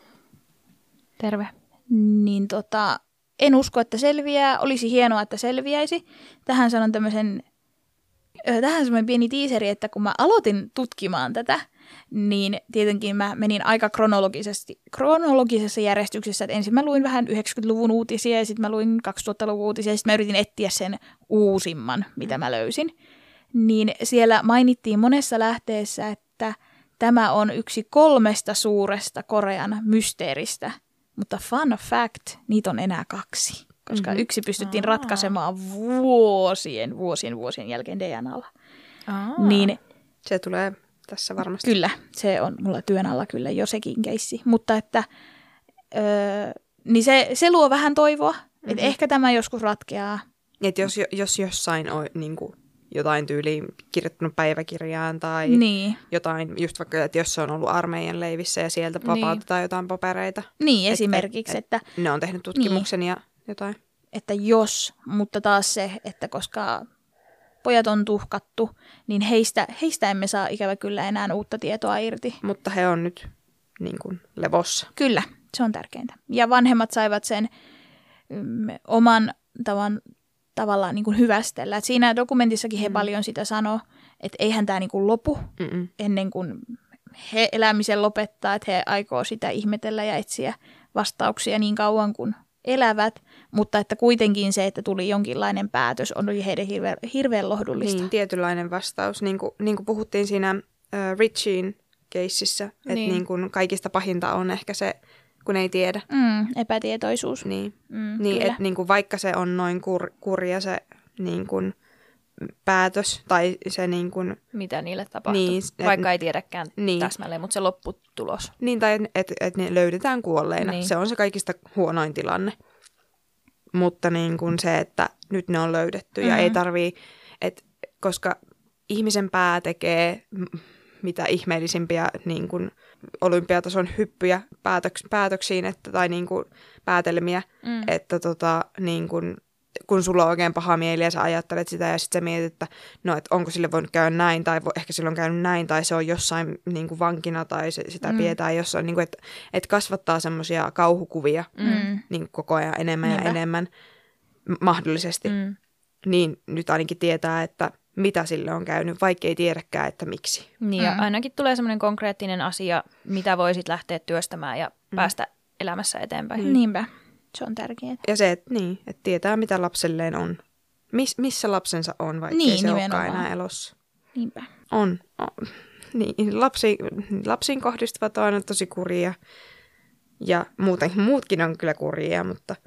Terve. Niin en usko, että selviää. Olisi hienoa, että selviäisi. Tähän sanon tämmöisen pieni tiiseri, että kun mä aloitin tutkimaan tätä, niin tietenkin mä menin aika kronologisessa järjestyksessä, että ensin mä luin vähän 90-luvun uutisia ja sitten mä luin 2000-luvun uutisia ja sitten mä yritin etsiä sen uusimman, mitä mä löysin. Niin siellä mainittiin monessa lähteessä, että tämä on yksi 3 suuresta Korean mysteeristä, mutta fun fact, niitä on enää 2, koska yksi pystyttiin ratkaisemaan vuosien jälkeen DNAlla. Niin, se tulee tässä varmasti. Kyllä, se on mulla työn alla kyllä jo sekin keissi, mutta että niin se luo vähän toivoa, että ehkä tämä joskus ratkeaa. Että jos jossain on niin kuin jotain tyyliin kirjoittanut päiväkirjaan tai jotain, just vaikka, että jos se on ollut armeijan leivissä ja sieltä vapautetaan jotain papereita. Niin, esimerkiksi. Että ne on tehnyt tutkimuksen ja jotain. Että mutta taas se, että koska pojat on tuhkattu, niin heistä emme saa ikävä kyllä enää uutta tietoa irti. Mutta he on nyt niin kuin levossa. Kyllä, se on tärkeintä. Ja vanhemmat saivat sen oman tavallaan niin kuin hyvästellä. Et siinä dokumentissakin he paljon sitä sanoo, että eihän tämä niin kuin lopu ennen kuin he elämisen lopettaa, että he aikoo sitä ihmetellä ja etsiä vastauksia niin kauan kuin elävät, mutta että kuitenkin se, että tuli jonkinlainen päätös, on heidän hirveän lohdullista. Niin, tietynlainen vastaus. Niin kuin puhuttiin siinä Richien keississä, että niin kuin kaikista pahinta on ehkä se, kun ei tiedä. Epätietoisuus. Niin, että niin kuin vaikka se on noin kurja se niin kuin päätös tai se niin kuin mitä niille tapahtuu, vaikka ei tiedäkään täsmälleen, mutta se lopputulos. Niin, tai että ne löydetään kuolleina. Niin. Se on se kaikista huonoin tilanne. Mutta niin kuin se, että nyt ne on löydetty ja ei tarvii, koska ihmisen pää tekee mitä ihmeellisimpiä niin kuin olympiatason hyppyjä päätöksiin tai niin kuin päätelmiä, että niin kuin kun sulla on oikein paha mieli ja sä ajattelet sitä ja sitten sä mietit, että no, että onko sille voinut käydä näin tai ehkä sillä on käynyt näin tai se on jossain niin kuin vankina tai sitä pidetään jossain, niin kuin, että kasvattaa semmoisia kauhukuvia niin kuin koko ajan enemmän ja enemmän mahdollisesti. Niin nyt ainakin tietää, että mitä sille on käynyt, vaikka ei tiedäkään, että miksi. Niin ja ainakin tulee semmoinen konkreettinen asia, mitä voisit lähteä työstämään ja päästä elämässä eteenpäin. Niinpä. Se on tärkeää. Ja se, että tietää mitä lapselleen on. Missä lapsensa on, vaikka ei se olekaan enää elossa. Niinpä. On. Niin, lapsiin kohdistuvat on aina tosi kurjia. Ja muutkin on kyllä kurjia, mutta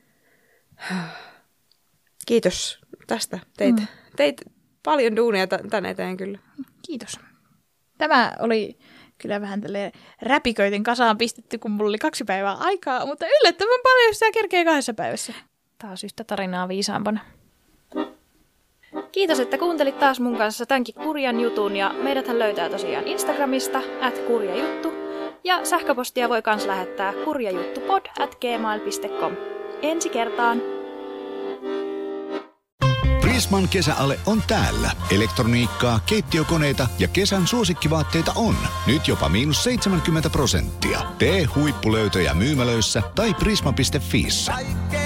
kiitos tästä. Teit paljon duunia tän eteen kyllä. Kiitos. Tämä oli kyllä vähän tälleen räpiköiden kasaan pistetty, kun mulla oli 2 päivää aikaa, mutta yllättävän paljon sitä kerkee 2 päivässä. Taas yhtä tarinaa viisaampana. Kiitos, että kuuntelit taas mun kanssa tämänkin kurjan jutun, ja meidäthän löytää tosiaan Instagramista @kurjajuttu, ja sähköpostia voi kans lähettää kurjajuttupod@gmail.com. Ensi kertaan! Prisman kesäale on täällä. Elektroniikkaa, keittiökoneita ja kesän suosikkivaatteita on. Nyt jopa -70%. Tee huippulöytöjä myymälöissä tai prisma.fiissä.